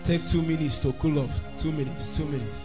Take 2 minutes to cool off. 2 minutes. 2 minutes.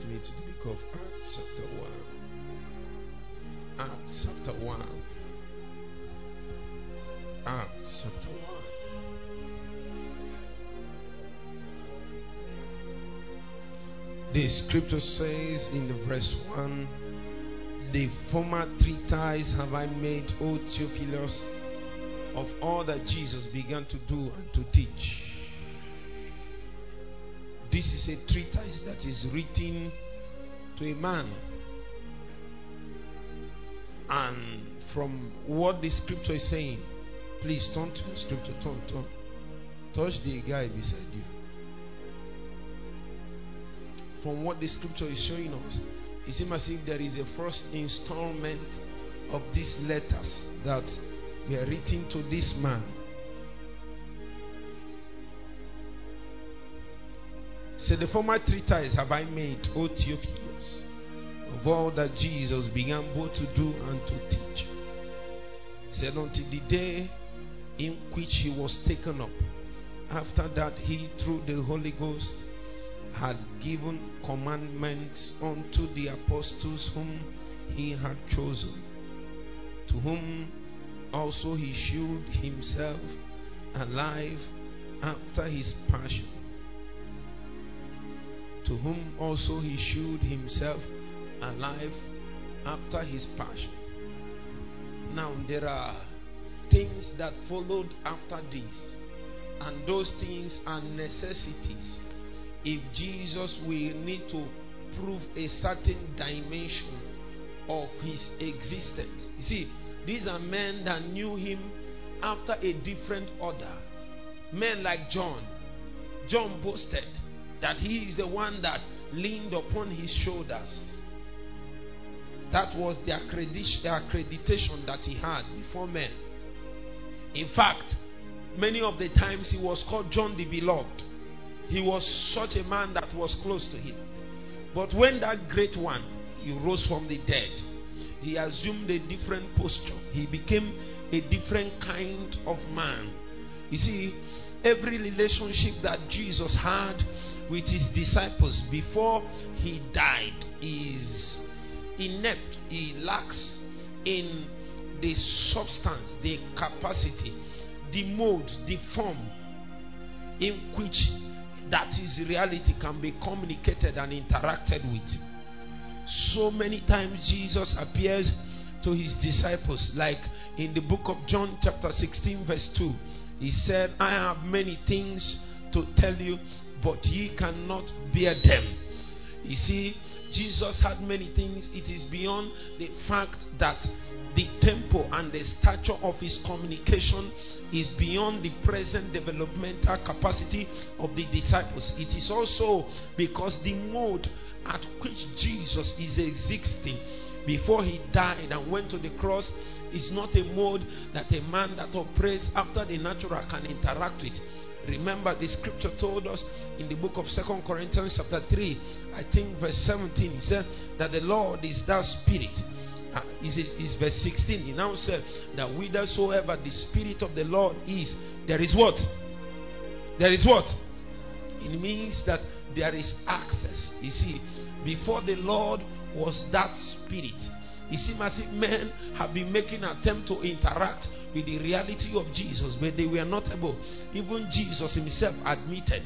me to the book of Acts chapter 1. Acts chapter 1. Acts chapter 1. The scripture says in the verse 1, the former treatise have I made, O Theophilus, of all that Jesus began to do and to teach. This is a treatise that is written to a man. And from what the scripture is saying, please turn to your scripture. Turn. Touch the guy beside you. From what the scripture is showing us, it seems as if there is a first installment of these letters that were written to this man. So the former treatise have I made, O Theophilus, of all that Jesus began both to do and to teach. He said, until the day in which he was taken up. After that, he, through the Holy Ghost, had given commandments unto the apostles whom he had chosen, to whom also he shewed himself alive after his passion. To whom also he shewed himself alive after his passion. Now there are things that followed after this, and those things are necessities if Jesus will need to prove a certain dimension of his existence. You see, these are men that knew him after a different order. Men like John. John boasted that he is the one that leaned upon his shoulders. That was the accreditation that he had before men. In fact, many of the times he was called John the Beloved. He was such a man that was close to him. But when that great one, he rose from the dead, he assumed a different posture. He became a different kind of man. You see, every relationship that Jesus had with his disciples before he died is inept. He lacks in the substance, the capacity, the mode, the form in which that is reality can be communicated and interacted with. So many times Jesus appears to his disciples, like in the book of John chapter 16 verse 2. He said, I have many things to tell you, but ye cannot bear them. You see, Jesus had many things. It is beyond the fact that the tempo and the stature of his communication is beyond the present developmental capacity of the disciples. It is also because the mode at which Jesus is existing before he died and went to the cross is not a mode that a man that operates after the natural can interact with. Remember, the scripture told us in the book of 2 Corinthians chapter 3, I think verse 17, he said that the Lord is that spirit. Is verse 16. He now said that whithersoever the spirit of the Lord is, there is what? There is what? It means that there is access. You see, before the Lord was that spirit. It seems as if men have been making an attempt to interact with the reality of Jesus, but they were not able. Even Jesus himself admitted.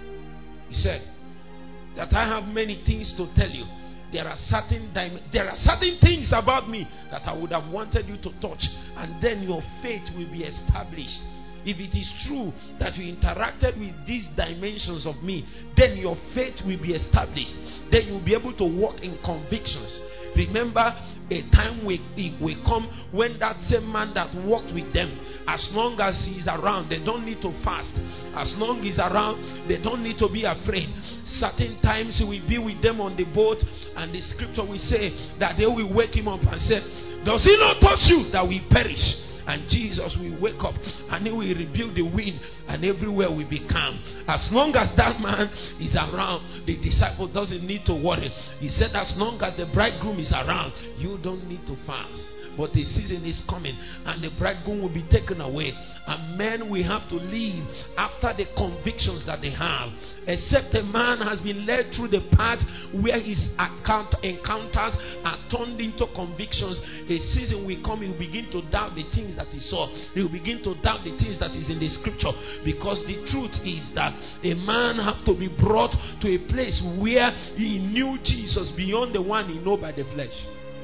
He said that I have many things to tell you. There are certain things about me that I would have wanted you to touch, and then your faith will be established. If it is true that you interacted with these dimensions of me, then your faith will be established. Then you'll be able to walk in convictions. Remember, a time will come when that same man that walked with them, as long as he's around, they don't need to fast. As long as he's around, they don't need to be afraid. Certain times he will be with them on the boat, and the scripture will say that they will wake him up and say, does he not touch you that we perish? And Jesus will wake up and he will rebuke the wind, and everywhere will be calm. As long as that man is around, the disciple doesn't need to worry. He said, as long as the bridegroom is around, you don't need to fast. but the season is coming, and the bridegroom will be taken away, and men will have to live after the convictions that they have. Except a man has been led through the path where his encounters are turned into convictions, a season will come, he will begin to doubt the things that he saw. He will begin to doubt the things that is in the scripture, because the truth is that a man have to be brought to a place where he knew Jesus beyond the one he know by the flesh.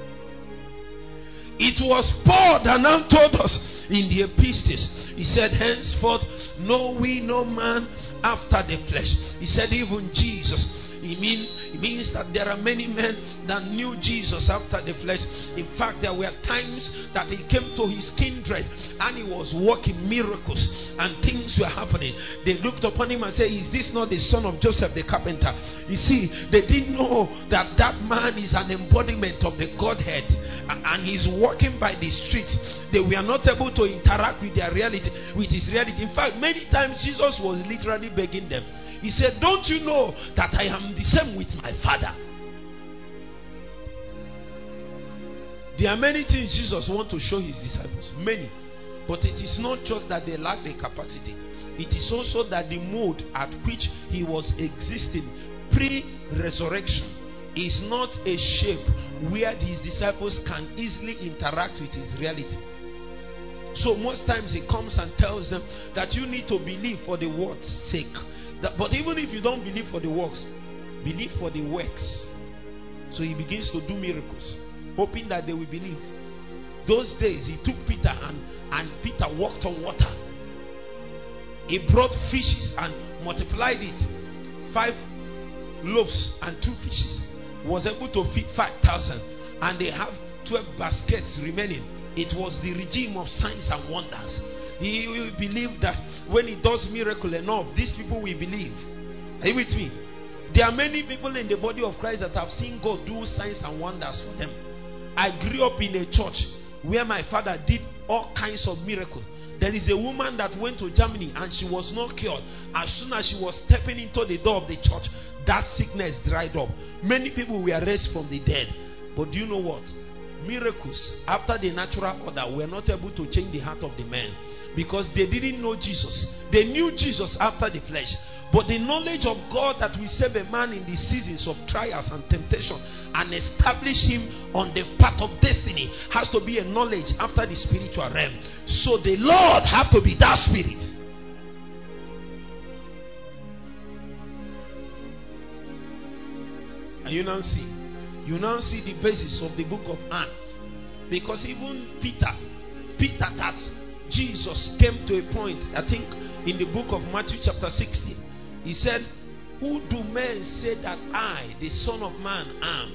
It was Paul that now told us in the epistles. He said, henceforth know we no man after the flesh. He said, even Jesus. It means that there are many men that knew Jesus after the flesh. In fact, there were times that he came to his kindred and he was working miracles and things were happening. They looked upon him and said, is this not the son of Joseph the carpenter? You see, they didn't know that that man is an embodiment of the Godhead, and he's walking by the streets. They were not able to interact with their reality, with his reality. In fact, many times Jesus was literally begging them. He said, don't you know that I am the same with my Father? There are many things Jesus wants to show his disciples. Many. But it is not just that they lack the capacity. It is also that the mode at which he was existing pre-resurrection is not a shape where his disciples can easily interact with his reality. So most times he comes and tells them that you need to believe for the word's sake. But even if you don't believe for the works, believe for the works. So he begins to do miracles, hoping that they will believe. Those days he took Peter and Peter walked on water. He brought fishes and multiplied it. 5 loaves and 2 fishes. Was able to feed 5,000. And they have 12 baskets remaining. It was the regime of signs and wonders. He will believe that when he does miracle enough, these people will believe. Are you with me? There are many people in the body of Christ that have seen God do signs and wonders for them. I grew up in a church where my father did all kinds of miracles. There is a woman that went to Germany and she was not cured. As soon as she was stepping into the door of the church, that sickness dried up. Many people were raised from the dead. But do you know what? Miracles after the natural order were not able to change the heart of the man, because they didn't know Jesus. They knew Jesus after the flesh, but the knowledge of God that will save a man in the seasons of trials and temptation and establish him on the path of destiny has to be a knowledge after the spiritual realm. So the Lord have to be that spirit. And you now see the basis of the book of Acts. Because even Peter that Jesus came to a point, I think in the book of Matthew chapter 16, he said, who do men say that I, the Son of Man, am?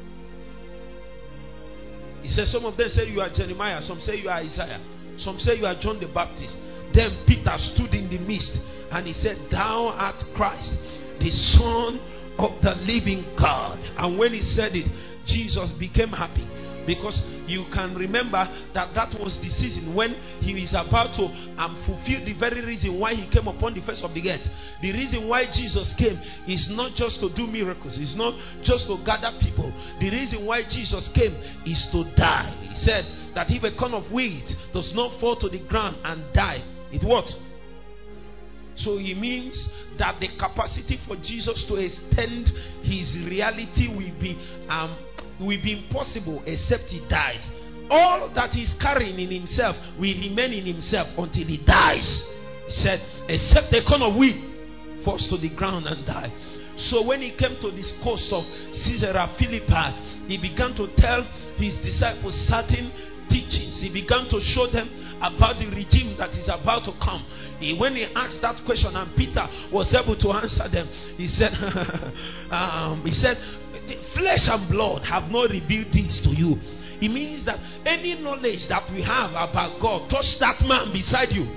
He said, some of them say you are Jeremiah, some say you are Isaiah, some say you are John the Baptist. Then Peter stood in the midst and he said, thou art Christ, the Son of the living God. And when he said it, Jesus became happy, because you can remember that was the season when he is about to fulfill the very reason why he came upon the face of the earth. The reason why Jesus came is not just to do miracles, it's not just to gather people. The reason why Jesus came is to die. He said that if a corn of wheat does not fall to the ground and die, it what? So it means that the capacity for Jesus to extend his reality will be impossible except he dies. All that he's carrying in himself will remain in himself until he dies. He said, except the corn of wheat falls to the ground and die. So when he came to this coast of Caesarea Philippi, he began to tell his disciples certain teachings. He began to show them about the regime that is about to come. When he asked that question and Peter was able to answer them, he said, flesh and blood have not revealed this to you. It means that any knowledge that we have about God, touch that man beside you.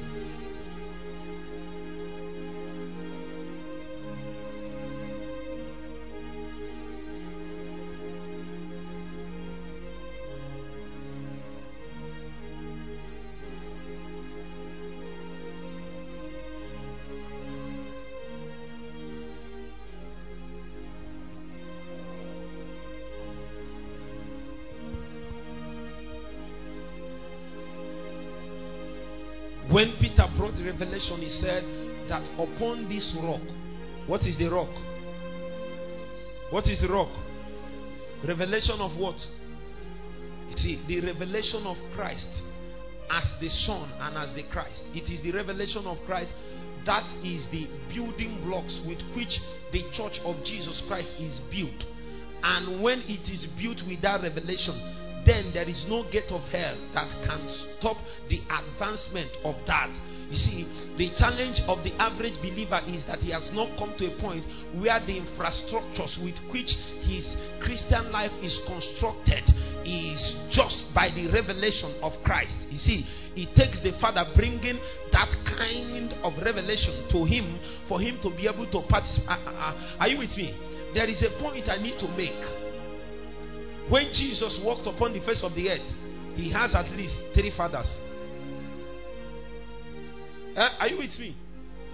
When Peter brought the revelation, he said that upon this rock, what is the rock? What is the rock? Revelation of what? You see, the revelation of Christ as the Son and as the Christ. It is the revelation of Christ that is the building blocks with which the church of Jesus Christ is built. And when it is built with that revelation, then there is no gate of hell that can stop the advancement of that. You see, the challenge of the average believer is that he has not come to a point where the infrastructures with which his Christian life is constructed is just by the revelation of Christ. You see, it takes the Father bringing that kind of revelation to him for him to be able to participate. Are you with me? There is a point I need to make. When Jesus walked upon the face of the earth, he has at least 3 fathers. Are you with me?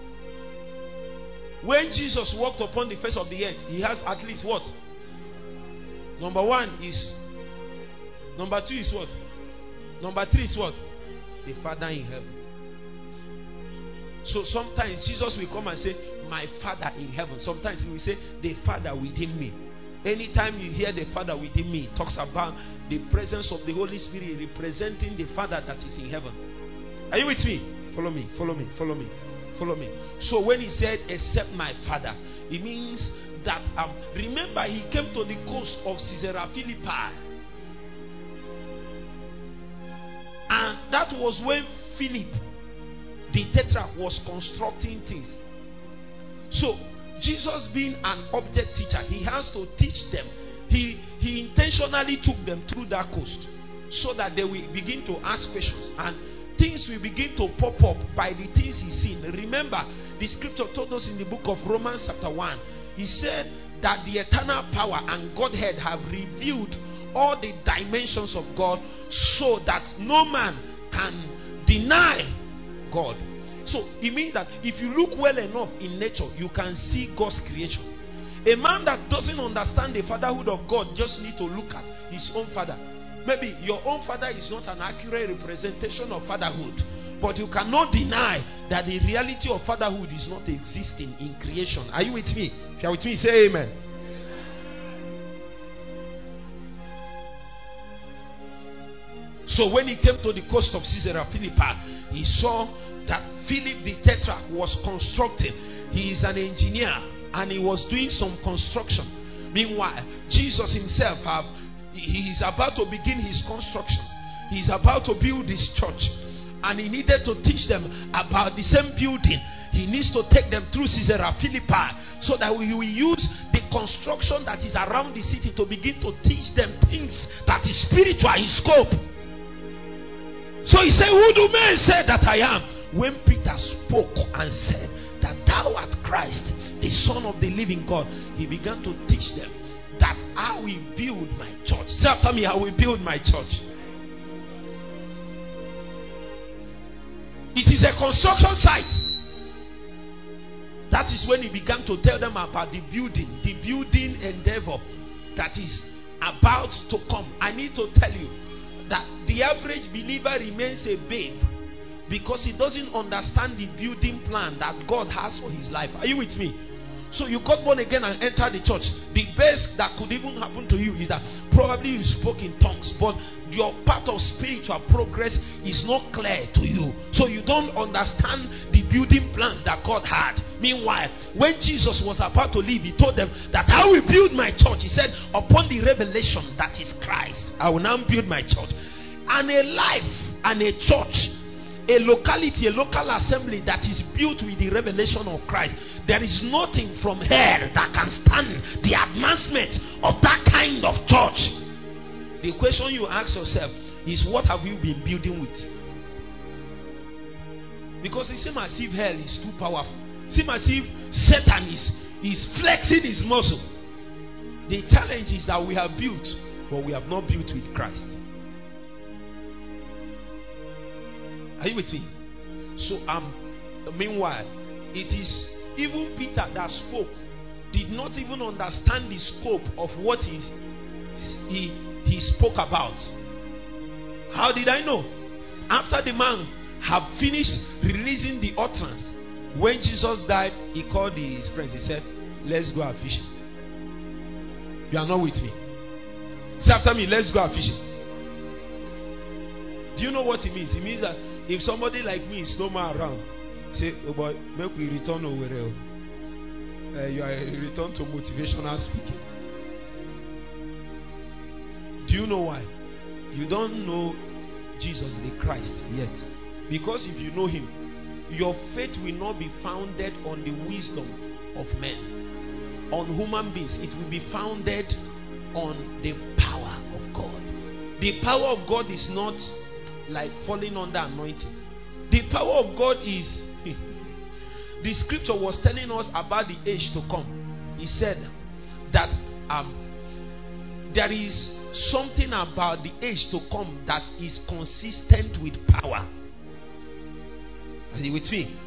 When Jesus walked upon the face of the earth, he has at least what? Number 1 is. Number 2 is what? Number 3 is what? The Father in heaven. So sometimes Jesus will come and say, my Father in heaven. Sometimes he will say, the Father within me. Anytime you hear the Father within me, it talks about the presence of the Holy Spirit representing the Father that is in heaven. Are you with me? Follow me, follow me, follow me, follow me. So when he said, except my Father, it means that, remember, he came to the coast of Caesarea Philippi. And that was when Philip, the tetrarch, was constructing things. So, Jesus being an object teacher, he has to teach them. He intentionally took them through that coast so that they will begin to ask questions. And things will begin to pop up by the things he's seen. Remember, the scripture told us in the book of Romans chapter 1. He said that the eternal power and Godhead have revealed all the dimensions of God so that no man can deny God. So it means that if you look well enough in nature, you can see God's creation. A man that doesn't understand the fatherhood of God just need to look at his own father. Maybe your own father is not an accurate representation of fatherhood, but you cannot deny that the reality of fatherhood is not existing in creation. Are you with me? If you are with me, say amen. So when he came to the coast of Caesarea Philippi, he saw that Philip the tetrarch was constructing. He is an engineer and he was doing some construction. Meanwhile, Jesus himself he is about to begin his construction. He is about to build his church, and he needed to teach them about the same building. He needs to take them through Caesarea Philippi so that we will use the construction that is around the city to begin to teach them things that is spiritual in scope. So he said, who do men say that I am? When Peter spoke and said that thou art Christ, the Son of the living God, he began to teach them that I will build my church. Say after me, I will build my church. It is a construction site. That is when he began to tell them about the building endeavor that is about to come. I need to tell you that the average believer remains a babe because he doesn't understand the building plan that God has for his life. Are you with me? So you got born again and entered the church. The best that could even happen to you is that probably you spoke in tongues, but your path of spiritual progress is not clear to you. So you don't understand the building plans that God had. Meanwhile, when Jesus was about to leave, he told them that I will build my church. He said, upon the revelation that is Christ, I will now build my church. And a life and a church, a locality, a local assembly that is built with the revelation of Christ, there is nothing from hell that can stand the advancement of that kind of church. The question you ask yourself is, what have you been building with? Because it seems as if hell is too powerful. It seems as if Satan is flexing his muscle. The challenge is that we have built, but we have not built with Christ. Are you with me? So meanwhile, it is even Peter that spoke did not even understand the scope of what he spoke about. How did I know? After the man have finished releasing the utterance. When Jesus died, he called his friends. He said, let's go out fishing. You are not with me. Say after me, let's go out fishing. Do you know what it means? It means that if somebody like me is no more around, say, oh boy, make we return over there. You are return to motivational speaking. Do you know why? You don't know Jesus the Christ yet. Because if you know him, your faith will not be founded on the wisdom of men, on human beings. It will be founded on the power of God. The power of God is not like falling under anointing. The power of God is the scripture was telling us about the age to come. He said that there is something about the age to come that is consistent with power. Are you with me?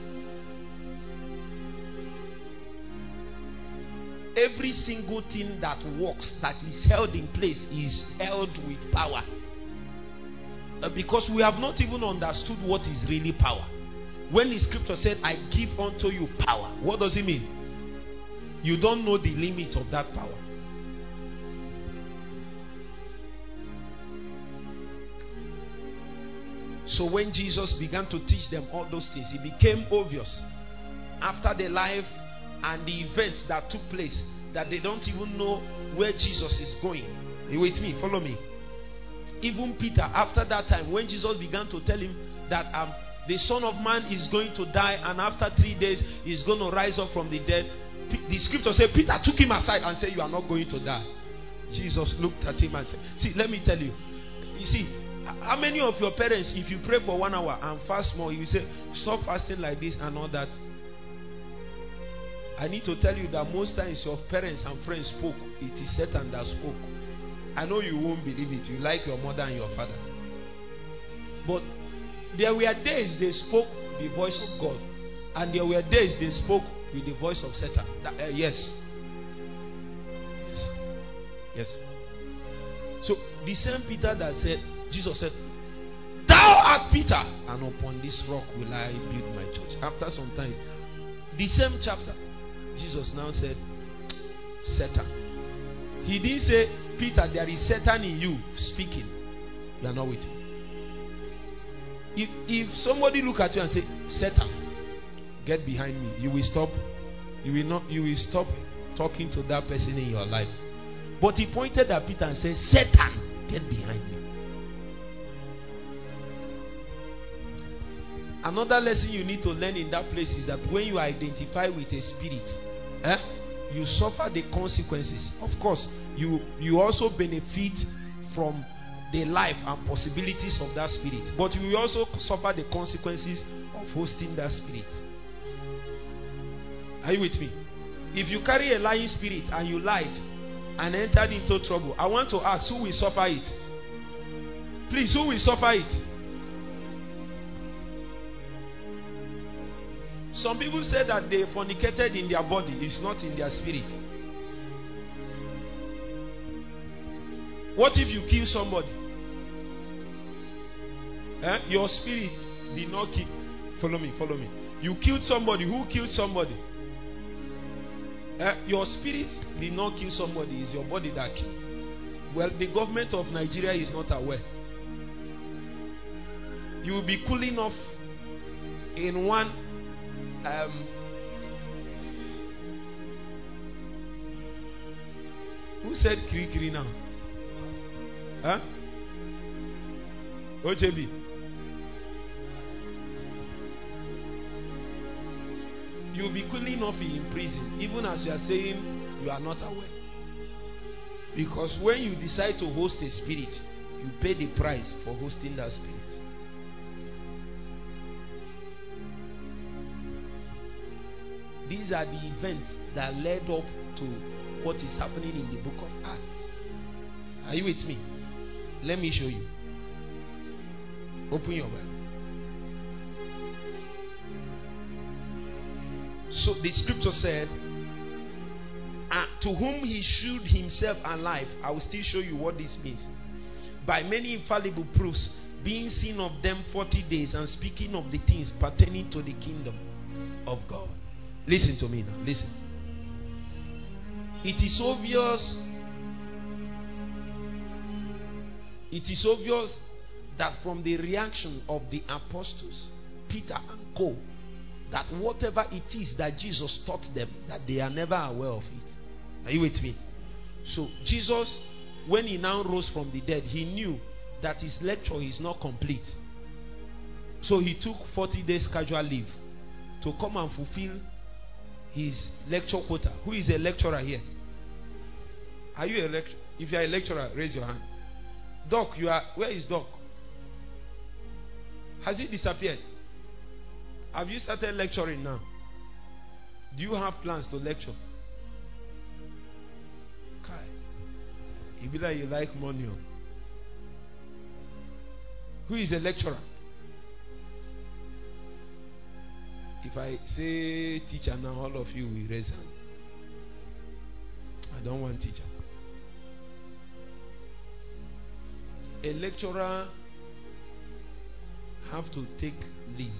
Every single thing that works, that is held in place, is held with power. Because we have not even understood what is really power. When the scripture said, I give unto you power, what does it mean? You don't know the limit of that power. So when Jesus began to teach them all those things, it became obvious after the life and the events that took place that they don't even know where Jesus is going. Are you with me? Follow me. Even Peter, after that time, when Jesus began to tell him that the Son of Man is going to die and after 3 days he's going to rise up from the dead, the scripture said Peter took him aside and said, you are not going to die. Jesus looked at him and said, see, let me tell you. You see, how many of your parents, if you pray for 1 hour and fast more, you say, stop fasting like this and all that? I need to tell you that most times your parents and friends spoke. It is Satan that spoke. I know you won't believe it. You like your mother and your father. But there were days they spoke the voice of God. And there were days they spoke with the voice of Satan. Yes. So the same Peter that said, Jesus said, thou art Peter, and upon this rock will I build my church. After some time, the same chapter, Jesus now said, Satan. He didn't say, Peter, there is Satan in you speaking. You are not with me. If somebody look at you and say, Satan, get behind me, you will stop. You will stop talking to that person in your life. But he pointed at Peter and said, Satan, get behind me. Another lesson you need to learn in that place is that when you identify with a spirit, you suffer the consequences. Of course, you also benefit from the life and possibilities of that spirit, but you will also suffer the consequences of hosting that spirit. Are you with me? If you carry a lying spirit and you lied and entered into trouble, I want to ask, who will suffer it? Please, who will suffer it? Some people say that they fornicated in their body, it's not in their spirit. What if you kill somebody? Your spirit did not kill. Follow me. You killed somebody. Who killed somebody? Your spirit did not kill somebody. It's your body that killed. Well, the government of Nigeria is not aware. You will be cooling off in one who said kiri now? OJB. You will be cooling off in prison, even as you are saying you are not aware. Because when you decide to host a spirit, you pay the price for hosting that spirit. These are the events that led up to what is happening in the book of Acts. Are you with me? Let me show you. Open your Bible. So the scripture said, to whom he shewed himself alive. I will still show you what this means. By many infallible proofs, being seen of them 40 days, and speaking of the things pertaining to the kingdom of God. Listen to me now. Listen. It is obvious. It is obvious that from the reaction of the apostles, Peter and co, that whatever it is that Jesus taught them, that they are never aware of it. Are you with me? So Jesus, when he now rose from the dead, he knew that his lecture is not complete. So he took 40 days casual leave to come and fulfill his lecture quota. Who is a lecturer here? Are you a lecturer? If you are a lecturer, raise your hand. Doc, you are. Where is Doc? Has he disappeared? Have you started lecturing now? Do you have plans to lecture? Kai. You be like you like money. Who is a lecturer? If I say teacher now, all of you will raise hand. I don't want teacher. A lecturer have to take leave.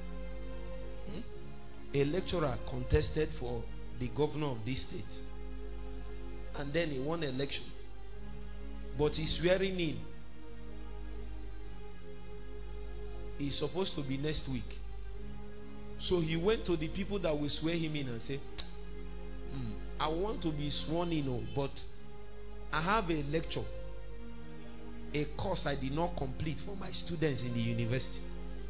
A lecturer contested for the governor of this state, and then he won election, but he's swearing in. He's supposed to be next week. So he went to the people that will swear him in and say, I want to be sworn in, but I have a lecture, a course I did not complete for my students in the university.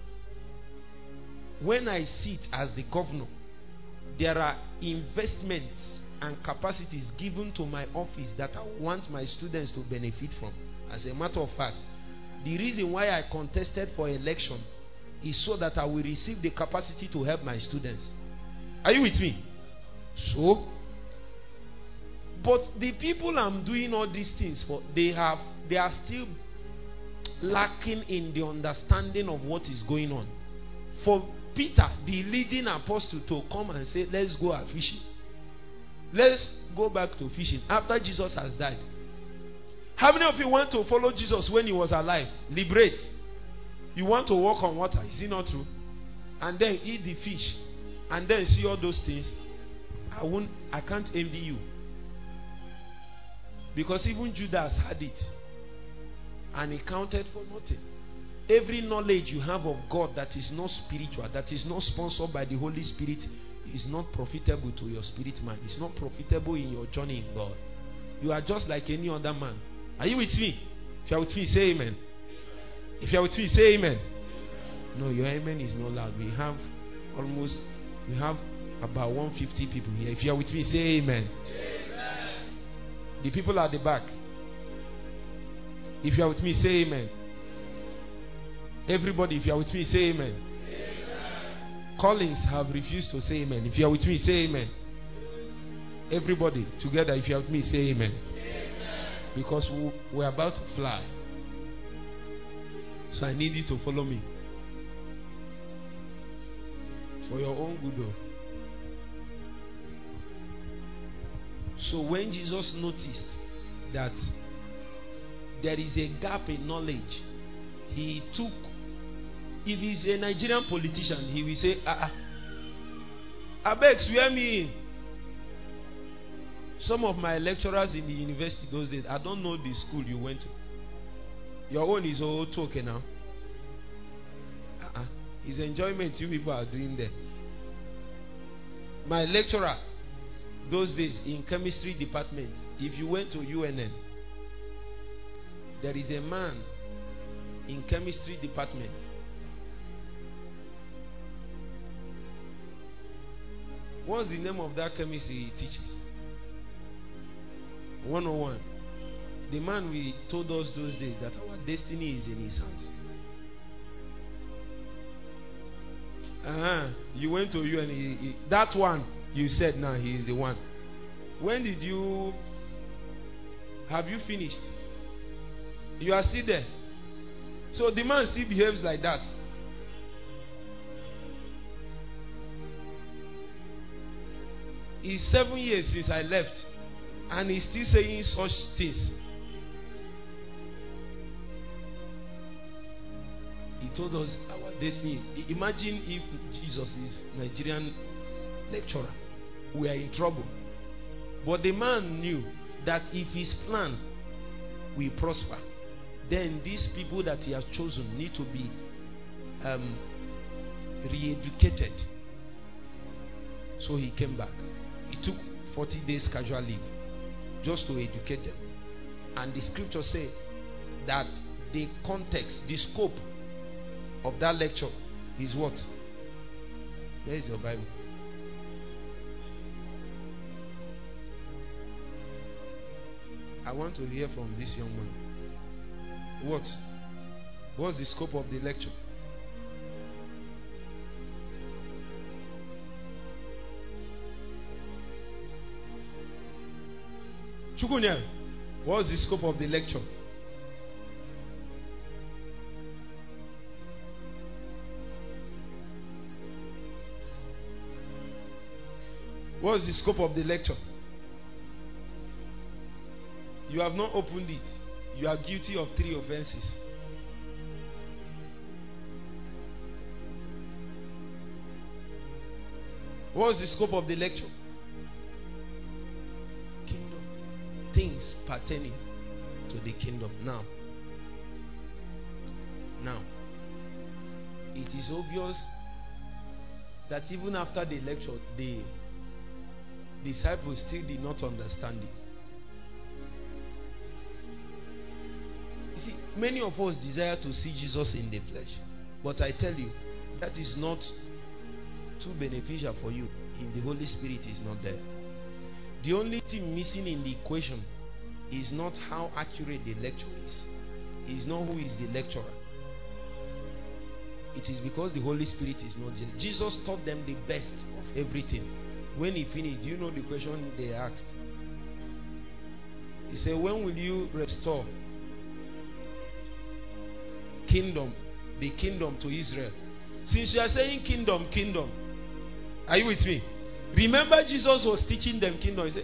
When I sit as the governor, there are investments and capacities given to my office that I want my students to benefit from. As a matter of fact, the reason why I contested for election is so that I will receive the capacity to help my students. Are you with me? So, but the people I'm doing all these things for, they are still lacking in the understanding of what is going on. For Peter, the leading apostle, to come and say, let's go out fishing. Let's go back to fishing after Jesus has died. How many of you want to follow Jesus when he was alive? Liberate. You want to walk on water, is it not true? And then eat the fish, and then see all those things. I can't envy you. Because even Judas had it, and he counted for nothing. Every knowledge you have of God that is not spiritual, that is not sponsored by the Holy Spirit, is not profitable to your spirit man. It's not profitable in your journey in God. You are just like any other man. Are you with me? If you are with me, say amen. If you are with me, say amen. No, your amen is not loud. We have about 150 people here. If you are with me, say amen. Amen. The people at the back. If you are with me, say amen. Everybody, if you are with me, say amen. Amen. Collins have refused to say amen. If you are with me, say amen. Everybody together, if you are with me, say amen. Amen. Because we're about to fly. So I need you to follow me. For your own good. So when Jesus noticed that there is a gap in knowledge, he took, if he's a Nigerian politician, he will say, Abeg, swear me in. Some of my lecturers in the university those days, I don't know the school you went to. Your own is all talking now. It's enjoyment you people are doing there. My lecturer those days in chemistry department, if you went to UNN, there is a man in chemistry department. What's the name of that chemistry he teaches? 101. The man we told us those days that our destiny is in his hands. You went to UNN. That one you said now he is the one. When did you? Have you finished? You are still there. So the man still behaves like that. It's 7 years since I left, and he's still saying such things. He told us our destiny. Imagine if Jesus is Nigerian lecturer. We are in trouble. But the man knew that if his plan will prosper, then these people that he has chosen need to be re-educated. So he came back. He took 40 days casual leave just to educate them. And the scripture say that the context, the scope of that lecture is what? Where is your Bible? I want to hear from this young man. What's the scope of the lecture? Chukunya, what's the scope of the lecture? What's the scope of the lecture? You have not opened it. You are guilty of 3 offenses. What's the scope of the lecture? Kingdom. Things pertaining to the kingdom. Now, it is obvious that even after the lecture, the disciples still did not understand it. You see, many of us desire to see Jesus in the flesh. But I tell you, that is not too beneficial for you if the Holy Spirit is not there. The only thing missing in the equation is not how accurate the lecture is. It is not who is the lecturer. It is because the Holy Spirit is not there. Jesus taught them the best of everything. When he finished, do you know the question they asked? He said, when will you restore the kingdom to Israel? Since you are saying kingdom, are you with me? Remember, Jesus was teaching them kingdom. He said,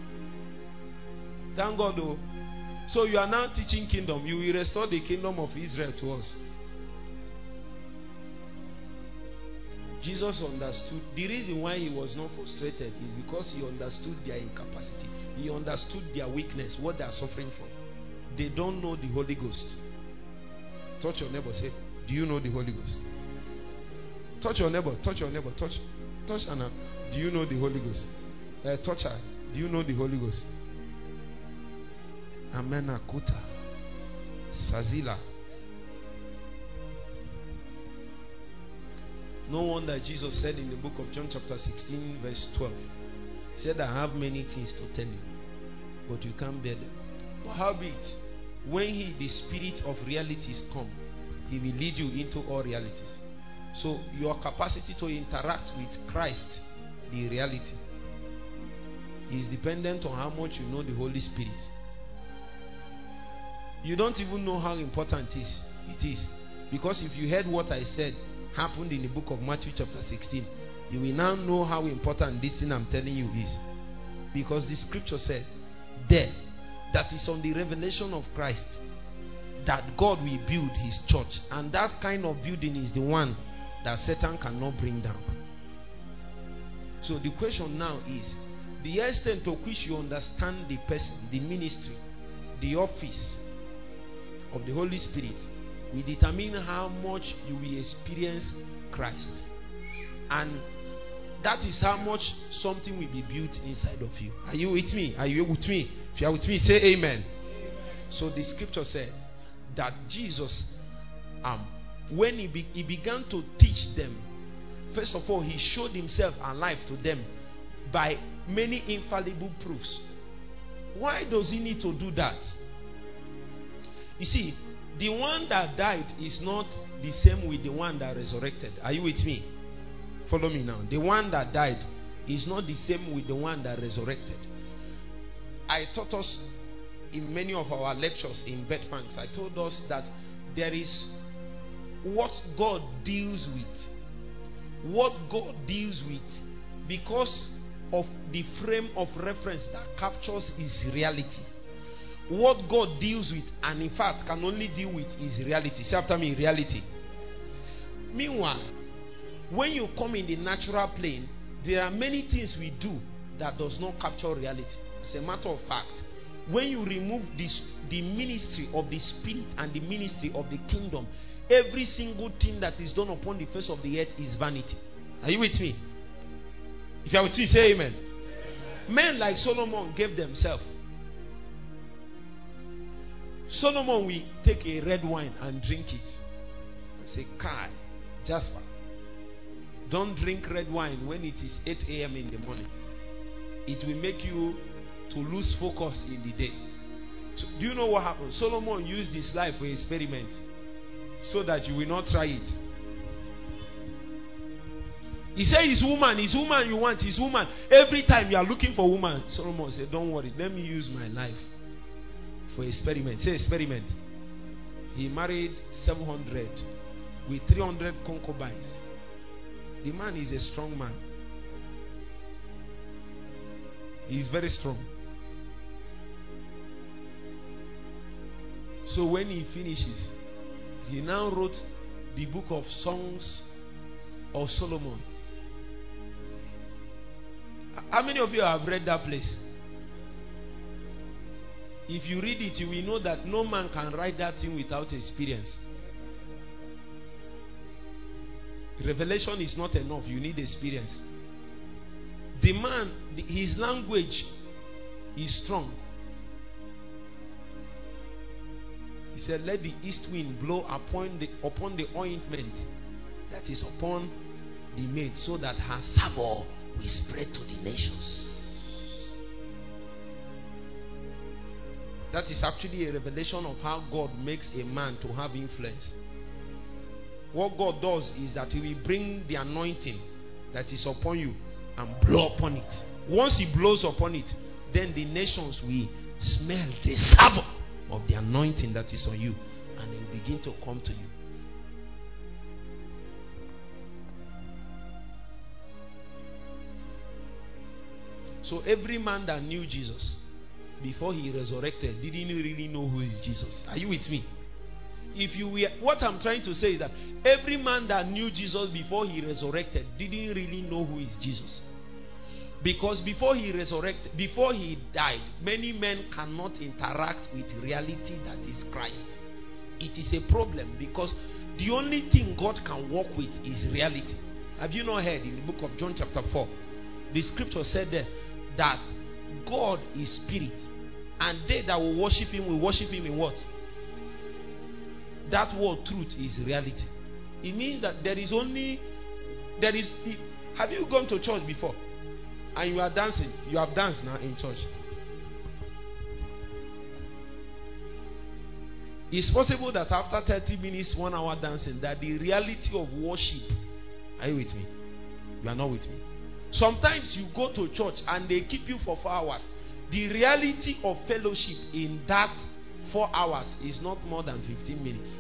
thank God though. So you are now teaching kingdom. You will restore the kingdom of Israel to us. Jesus understood. The reason why he was not frustrated is because he understood their incapacity. He understood their weakness, what they are suffering from. They don't know the Holy Ghost. Touch your neighbor, say, do you know the Holy Ghost? Touch your neighbor, touch Anna. Do you know the Holy Ghost? Touch her. Do you know the Holy Ghost? Amena Kuta Sazila. No wonder Jesus said in the book of John chapter 16 verse 12, he said, I have many things to tell you, but you can't bear them. But howbeit, when the Spirit of realities come, he will lead you into all realities. So your capacity to interact with Christ, the reality, is dependent on how much you know the Holy Spirit. You don't even know how important it is. Because if you heard what I said happened in the book of Matthew chapter 16, you will now know how important this thing I'm telling you is. Because the scripture said there, that is on the revelation of Christ, that God will build his church. And that kind of building is the one that Satan cannot bring down. So the question now is, the extent to which you understand the person, the ministry, the office of the Holy Spirit will determine how much you will experience Christ. And that is how much something will be built inside of you. Are you with me? Are you with me? If you are with me, say amen. So the scripture said that Jesus, when he began to teach them, first of all, he showed himself alive to them by many infallible proofs. Why does he need to do that? You see, the one that died is not the same with the one that resurrected. Are you with me? Follow me now. The one that died is not the same with the one that resurrected. I taught us in many of our lectures in Bedfangs, I told us that there is what God deals with. What God deals with because of the frame of reference that captures his reality. What God deals with, and in fact can only deal with, is reality. Say after me, reality. Meanwhile, when you come in the natural plane, there are many things we do that does not capture reality. As a matter of fact, when you remove the ministry of the Spirit and the ministry of the kingdom, every single thing that is done upon the face of the earth is vanity. Are you with me? If you are with me, say amen. Men like Solomon gave themselves. Solomon will take a red wine and drink it and say, Kai, Jasper, don't drink red wine when it is 8 a.m. in the morning. It will make you to lose focus in the day. So, do you know what happened? Solomon used his life for an experiment so that you will not try it. He said, his woman you want, his woman. Every time you are looking for woman, Solomon said, don't worry, let me use my life for experiment. Say experiment. He married 700 with 300 concubines. The man is a strong man. He is very strong. So when he finishes, he now wrote the book of Songs of Solomon. How many of you have read that place? If you read it, you will know that no man can write that thing without experience. Revelation is not enough. You need experience. The man, his language is strong. He said, let the east wind blow upon the ointment that is upon the maid, so that her savour will spread to the nations. That is actually a revelation of how God makes a man to have influence. What God does is that He will bring the anointing that is upon you and blow upon it. Once He blows upon it, then the nations will smell the savour of the anointing that is on you, and they will begin to come to you. So every man that knew Jesus before He resurrected didn't really know who is Jesus. Are you with me? If you were, what I'm trying to say is that every man that knew Jesus before He resurrected didn't really know who is Jesus. Because before He resurrected, before He died, many men cannot interact with reality that is Christ. It is a problem because the only thing God can work with is reality. Have you not heard in the book of John chapter 4? The scripture said there that God is spirit, and they that will worship Him in what? That word truth is reality. It means that have you gone to church before and you are dancing? You have danced now in church. It's possible that after 30 minutes, 1 hour dancing, that the reality of worship, are you with me? You are not with me. Sometimes you go to church and they keep you for 4 hours. The reality of fellowship in that 4 hours is not more than 15 minutes.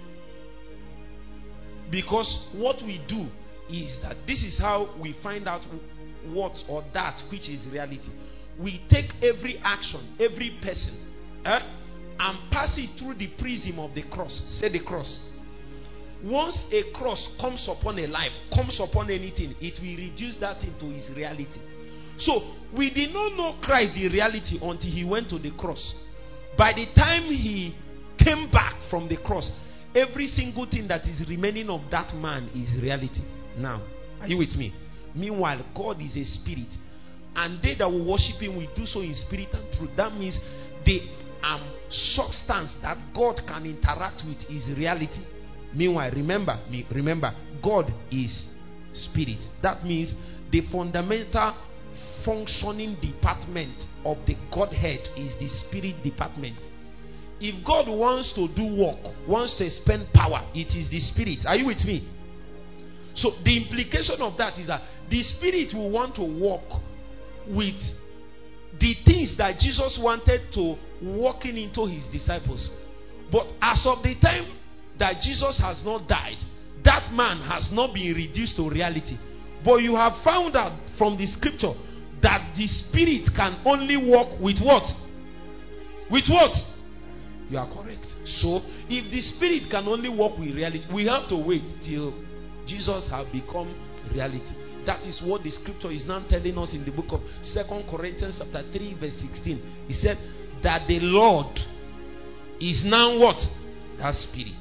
Because what we do is that this is how we find out what or that which is reality. We take every action, every person, and pass it through the prism of the cross. Say the cross. Once a cross comes upon a life, comes upon anything, it will reduce that into its reality. So we did not know Christ the reality until He went to the cross. By the time He came back from the cross, every single thing that is remaining of that man is reality. Now, are you with me? Meanwhile, God is a spirit, and they that will worship Him will do so in spirit and truth. That means the substance that God can interact with is reality. Meanwhile, remember, God is spirit. That means the fundamental functioning department of the Godhead is the spirit department. If God wants to do work, wants to expend power, it is the spirit. Are you with me? So the implication of that is that the spirit will want to work with the things that Jesus wanted to walk into His disciples. But as of the time that Jesus has not died, that man has not been reduced to reality. But you have found out from the scripture that the spirit can only walk with what? With what? You are correct. So if the spirit can only walk with reality, we have to wait till Jesus has become reality. That is what the scripture is now telling us in the book of 2 Corinthians chapter 3 verse 16. He said that the Lord is now what? That Spirit.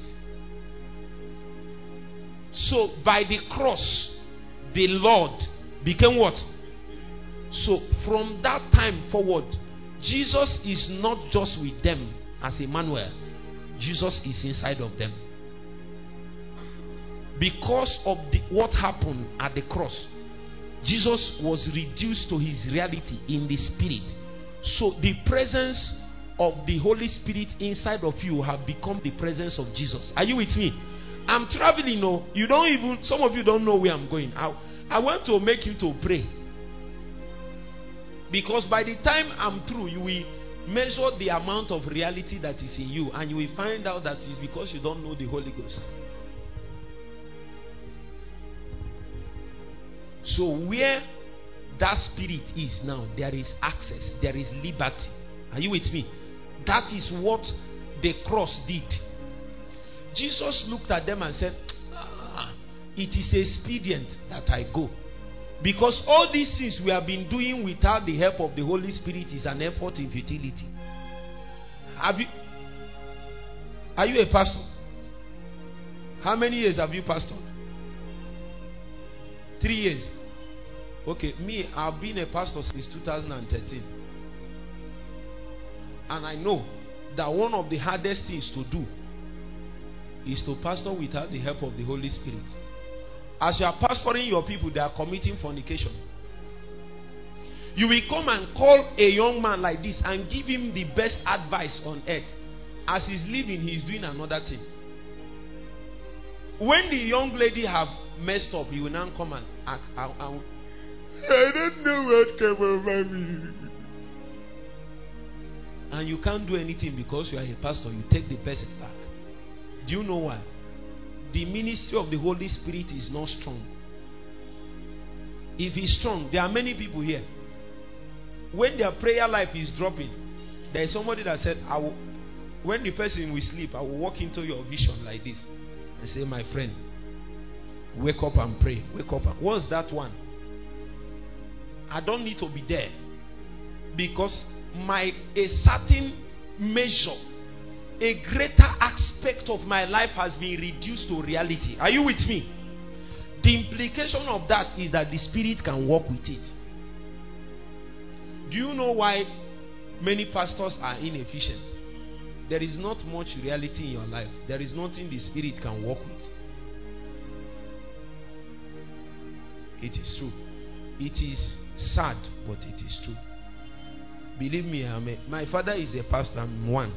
So by the cross, the Lord became what? So from that time forward, Jesus is not just with them as Emmanuel. Jesus is inside of them. Because of what happened at the cross, Jesus was reduced to his reality in the Spirit. So the presence of the Holy Spirit inside of you have become the presence of Jesus. Are you with me? I'm traveling. No, you don't even. Some of you don't know where I'm going. I want to make you to pray, because by the time I'm through, you will measure the amount of reality that is in you, and you will find out that it's because you don't know the Holy Ghost. So where that Spirit is now, there is access, there is liberty. Are you with me? That is what the cross did. Jesus looked at them and said, it is expedient that I go. Because all these things we have been doing without the help of the Holy Spirit is an effort in futility. Are you a pastor? How many years have you pastored? 3 years. Okay, me, I've been a pastor since 2013. And I know that one of the hardest things to do is to pastor without the help of the Holy Spirit. As you are pastoring your people, they are committing fornication. You will come and call a young man like this and give him the best advice on earth. As he's living, he's doing another thing. When the young lady have messed up, he will now come and ask, I don't know what came over me. And you can't do anything because you are a pastor. You take the person back. Do you know why? The ministry of the Holy Spirit is not strong. If it's strong, there are many people here. When their prayer life is dropping, there is somebody that said, when the person will sleep, I will walk into your vision like this and say, my friend, wake up and pray. Wake up. What's that one? I don't need to be there, because a certain measure, a greater aspect of my life has been reduced to reality. Are you with me? The implication of that is that the Spirit can work with it. Do you know why many pastors are inefficient? There is not much reality in your life. There is nothing the Spirit can work with. It is true. It is sad, but it is true. Believe me, my father is a pastor. I'm one.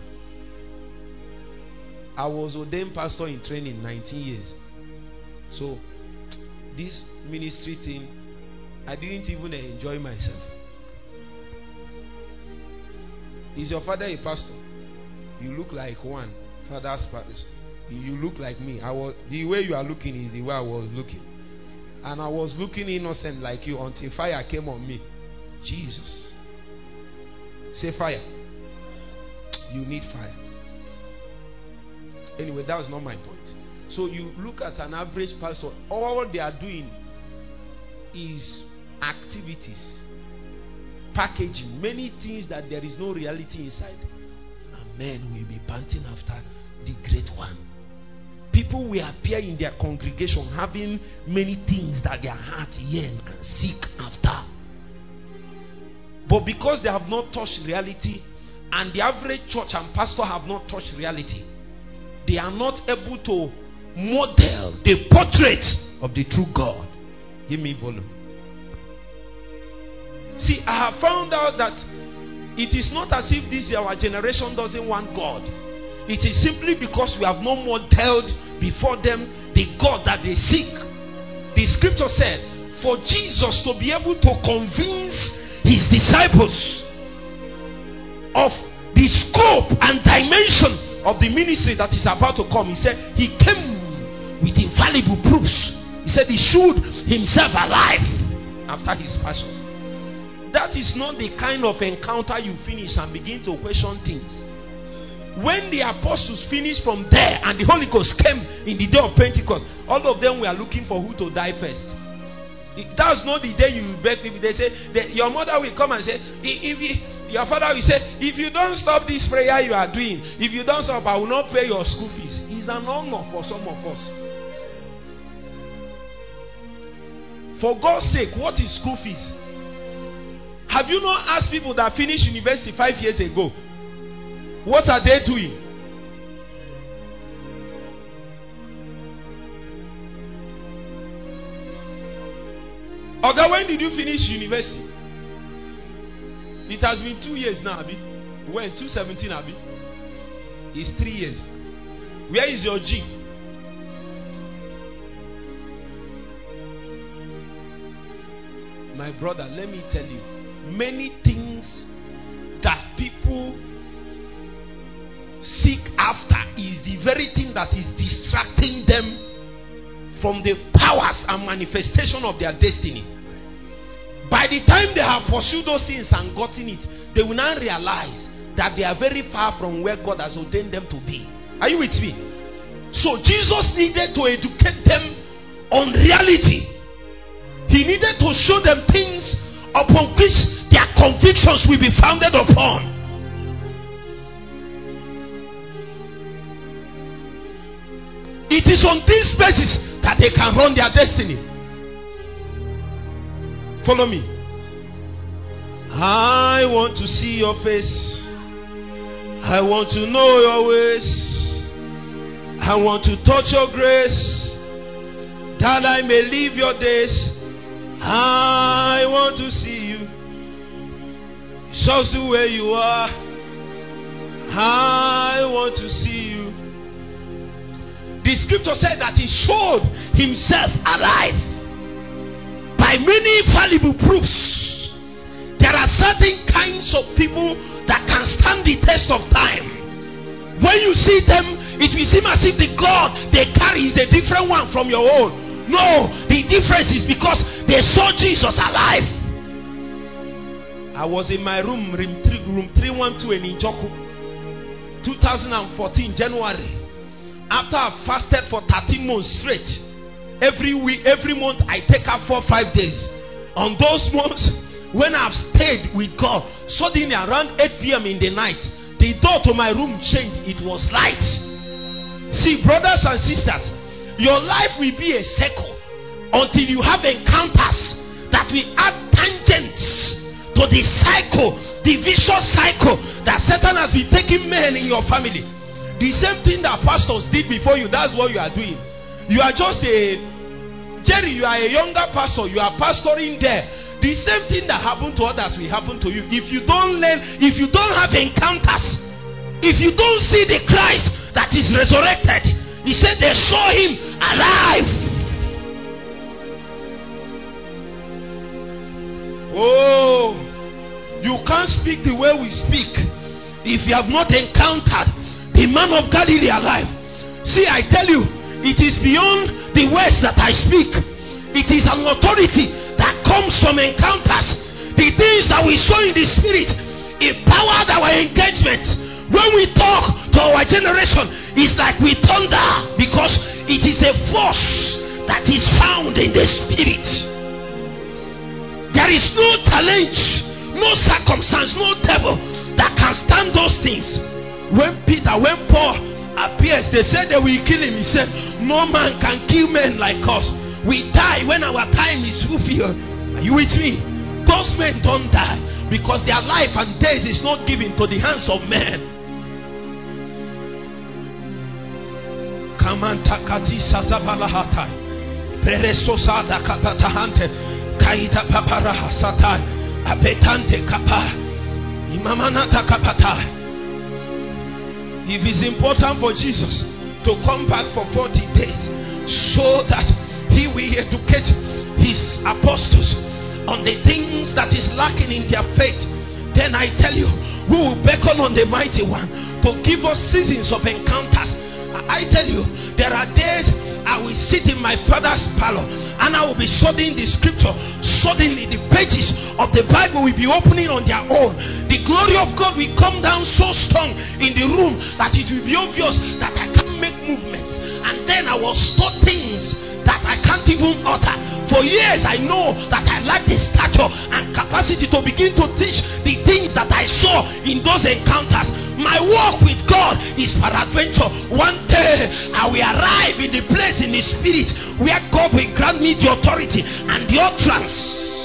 I was ordained pastor in training 19 years. So this ministry thing, I didn't even enjoy myself. Is your father a pastor? You look like one. Father's pastor. You look like me. The way you are looking is the way I was looking. And I was looking innocent like you until fire came on me. Jesus. Say fire. You need fire. Anyway, that was not my point. So you look at an average pastor, all they are doing is activities, packaging, many things that there is no reality inside. And men will be panting after the great one. People will appear in their congregation having many things that their heart yearn and seek after. But because they have not touched reality, and the average church and pastor have not touched reality, they are not able to model the portrait of the true God. Give me volume. See, I have found out that it is not as if this our generation doesn't want God. It is simply because we have not modeled before them the God that they seek. The scripture said, for Jesus to be able to convince his disciples of the scope and dimension of the ministry that is about to come, he said he came with infallible proofs. He said he showed himself alive after his passions. That is not the kind of encounter you finish and begin to question things. When the apostles finished from there and the Holy Ghost came in the day of Pentecost, all of them were looking for who to die first. That's not the day you beg people. They say that your mother will come and say, your father will say, if you don't stop this prayer you are doing, if you don't stop, I will not pay your school fees. It's an honor for some of us. For God's sake, what is school fees? Have you not asked people that finished university 5 years ago? What are they doing? Okay, when did you finish university? It has been 2 years now, Abi. When? 2017, Abi. It's 3 years. Where is your G? My brother, let me tell you, many things that people seek after is the very thing that is distracting them from the powers and manifestation of their destiny. By the time they have pursued those things and gotten it, they will now realize that they are very far from where God has ordained them to be. Are you with me? So Jesus needed to educate them on reality. He needed to show them things upon which their convictions will be founded upon. It is on this basis that they can run their destiny. Follow me. I want to see your face. I want to know your ways. I want to touch your grace, that I may live your days. I want to see you just the way you are. I want to see you. The scripture said that he showed himself alive by many valuable proofs. There are certain kinds of people that can stand the test of time. When you see them, it will seem as if the God they carry is a different one from your own. No, the difference is because they saw Jesus alive. I was in my room 312 in Njoku, 2014 January. After I fasted for 13 months straight, every month I take up 4-5 days. On those months, when I've stayed with God, suddenly around 8 p.m. in the night, the door to my room changed. It was light. See, brothers and sisters, your life will be a circle until you have encounters that will add tangents to the cycle, the vicious cycle that Satan has been taking men in your family. The same thing that pastors did before you, that's what you are doing. You are just Jerry, you are a younger pastor, you are pastoring there. The same thing that happened to others will happen to you. If you don't learn, if you don't have encounters, if you don't see the Christ that is resurrected, he said they saw him alive. Oh, you can't speak the way we speak if you have not encountered the man of Galilee alive. See, I tell you, it is beyond the words that I speak. It is an authority that comes from encounters. The things that we saw in the spirit empowered our engagement. When we talk to our generation, it's like we thunder, because it is a force that is found in the spirit. There is no challenge, no circumstance, no devil that can stand those things. When Paul appears, they said they will kill him. He said, no man can kill men like us. We die when our time is fulfilled. Are you with me? Those men don't die because their life and days is not given to the hands of men. Kamantakati Satabalahata Peresosada Kapatahante Kaita Paparaha Satai Apetante Kapa Imamanata Kapata. If it's important for Jesus to come back for 40 days so that he will educate his apostles on the things that is lacking in their faith, then I tell you, we will beckon on the mighty one to give us seasons of encounters. I tell you, there are days I will sit in my father's parlor and I will be studying the scripture. Suddenly the pages of the Bible will be opening on their own. The glory of God will come down so strong in the room that it will be obvious that I can't make movements. And then I will start things that I can't even utter. For years I know that I lack the stature and capacity to begin to teach the things that I saw in those encounters. My walk with God is peradventure. One day I will arrive in the place in the spirit where God will grant me the authority and the utterance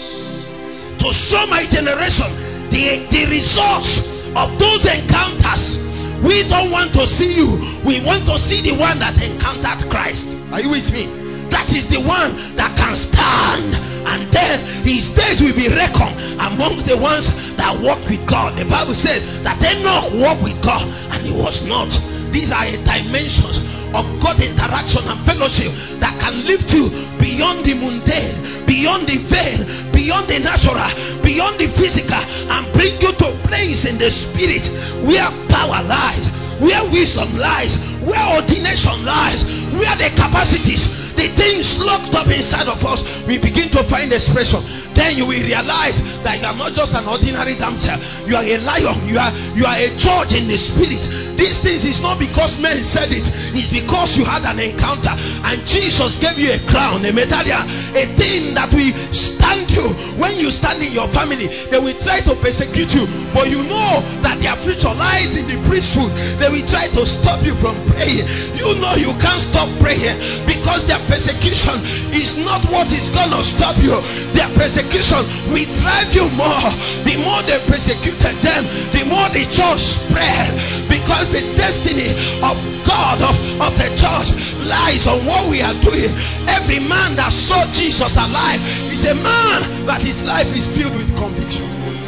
to show my generation the results of those encounters. We don't want to see you. We want to see the one that encountered Christ. Are you with me? That is the one that can stand, and then his days will be reckoned amongst the ones that walk with God. The Bible said that Enoch walked with God and he was not. These are dimensions of God interaction and fellowship that can lift you beyond the mundane, beyond the veil, beyond the natural, beyond the physical, and bring you to a place in the spirit where power lies, where wisdom lies, where ordination lies, where the capacities, the things locked up inside of us, we begin to find expression. Then you will realize that you are not just an ordinary damsel. You are a lion. You are a judge in the spirit. These things is not because men said it. It's because you had an encounter and Jesus gave you a crown, a medallion, a thing that will stand you. When you stand in your family, they will try to persecute you, but you know that their future lies in the priesthood. They will try to stop you from praying. You know you can't stop praying because their persecution is not what is going to stop you. Their persecution will drive you more. The more they persecuted them, the more the church spread, because the destiny of God, of the church, lies on what we are doing. Every man that saw Jesus alive is a man that his life is filled with conviction.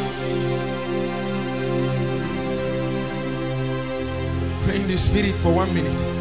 Pray in the spirit for 1 minute.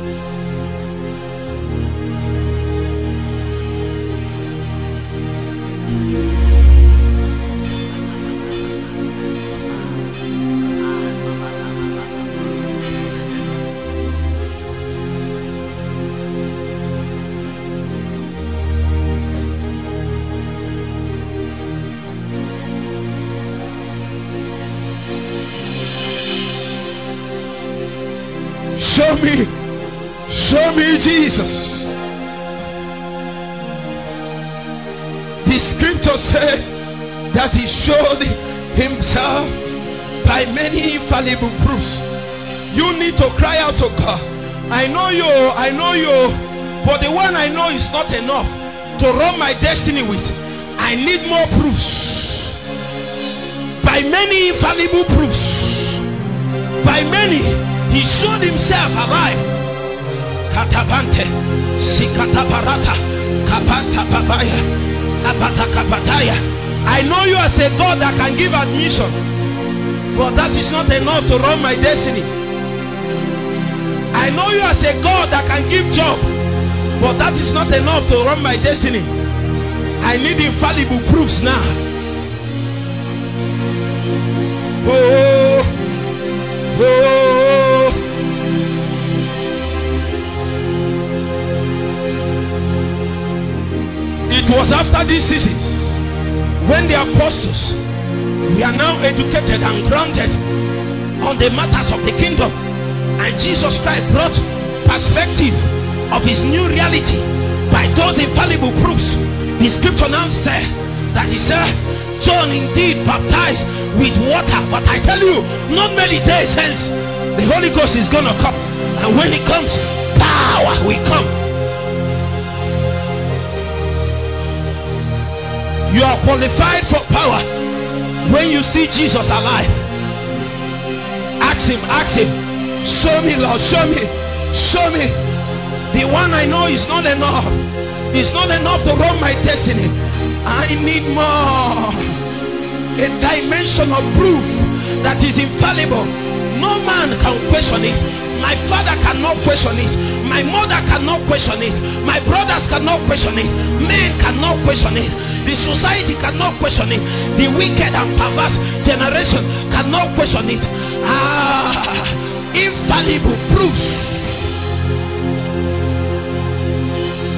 Show me Jesus. The scripture says that he showed himself by many infallible proofs. You need to cry out to God. I know you, but the one I know is not enough to run my destiny with. I need more proofs. By many infallible proofs. By many, he showed himself alive. Katabante, Sikatabarata, Kapanta Babaya, Abata Kapataya. I know you as a God that can give admission, but that is not enough to run my destiny. I know you as a God that can give job, but that is not enough to run my destiny. I need infallible proofs now. It was after these seasons when the apostles were now educated and grounded on the matters of the kingdom, and Jesus Christ brought perspective of his new reality by those infallible proofs. The scripture now said that he said, John indeed baptized with water, but I tell you, not many days hence the Holy Ghost is going to come, and when he comes, power will come. You are qualified for power when you see Jesus alive. Ask him, show me, Lord, show me. The one I know is not enough. It's not enough to run my destiny. I need more. A dimension of proof that is infallible. No man can question it. My father cannot question it. My mother cannot question it. My brothers cannot question it. Men cannot question it. The society cannot question it. The wicked and perverse generation cannot question it. Infallible proofs.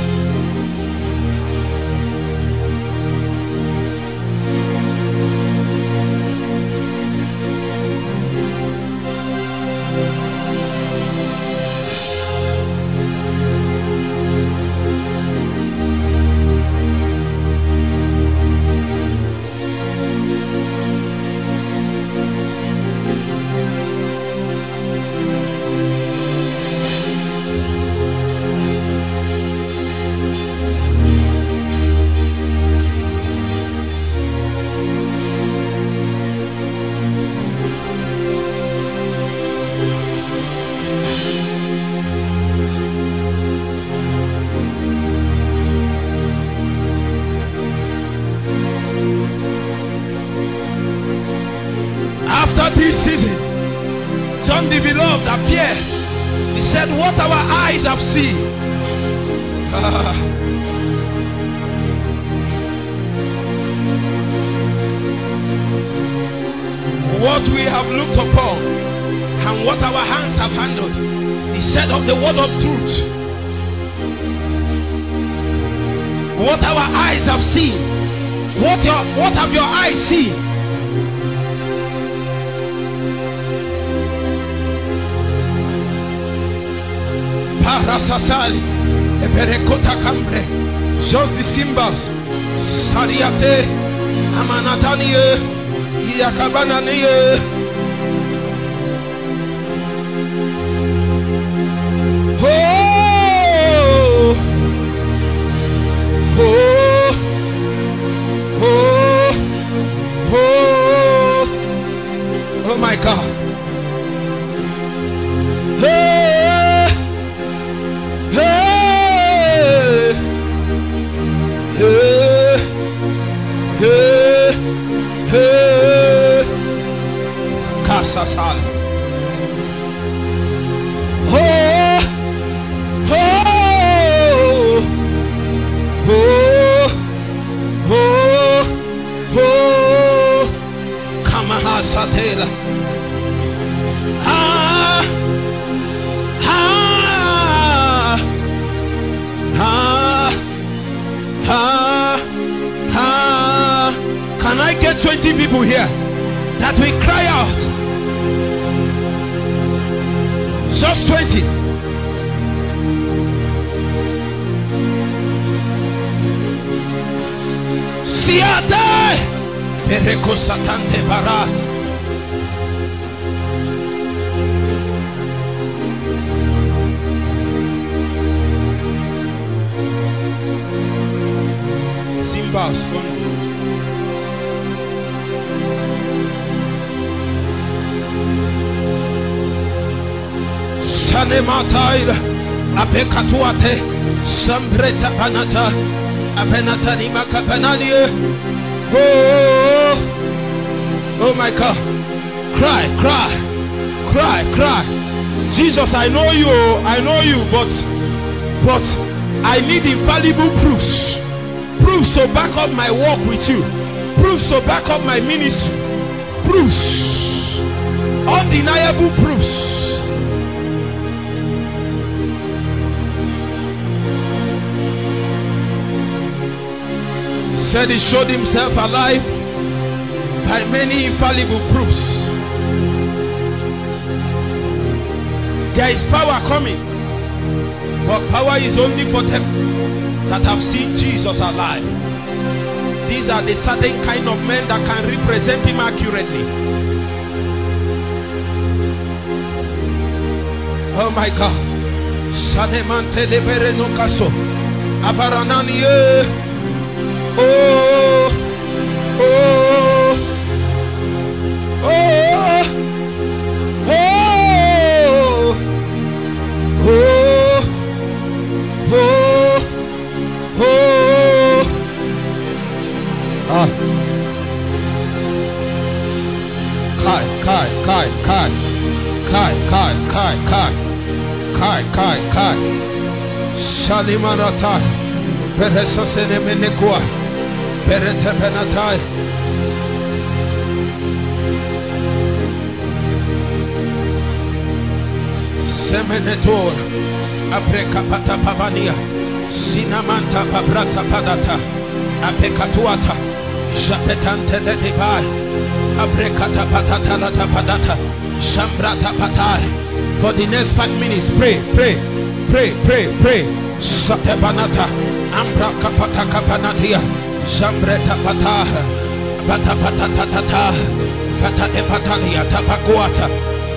after these seasons, John the Beloved appeared. He said, what our eyes have seen, what we have looked upon, and what our hands have handled. He said of the word of truth, what our eyes have seen. What have your eyes seen? Parasasali, Eperekota Cambre, just the symbols, Sariate, Amanatanie, Yakabananie. Oh my God. Hey, hey, hey, hey, hey. Kasasal. Oh, oh, oh, oh, oh. Kamaha Satela. Can I get 20 people here that we cry out? Just 20. Siate Pereko Satante Barat. Simbas. Sanemataila Apekatuate Sambreta Panata Apenatani Makapananie. Oh my God. Cry, cry, cry, cry. Jesus, I know you, but I need infallible proofs. Proofs to back up my walk with you. Proofs to back up my ministry. Proofs. Undeniable proofs. Said he showed himself alive by many infallible proofs. There is power coming, but power is only for them that have seen Jesus alive. These are the certain kind of men that can represent him accurately. Oh my God. Sanemante lebere no kaso. Abaranani. Oh, oh, oh, oh, oh, oh. Ah. Kai. Shalimarata. Peresa senemenekua. Perete penatai. Semenetor. Apreka pata pavania. Sinamanta pabrata padata. Apekatuata. Japetante de divai. Aprekata patata lata padata. Shambrata patai. For the next 5 minutes, pray. Satebanata. Ambra kapata kapanatia. Shambreta pataha. Pata patatata. Pata de patalia tapakuata.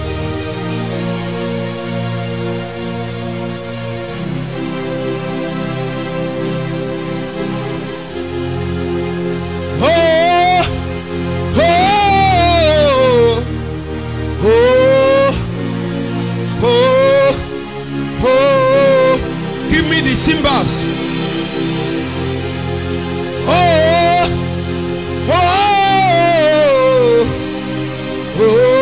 Give me the cymbals. Oh.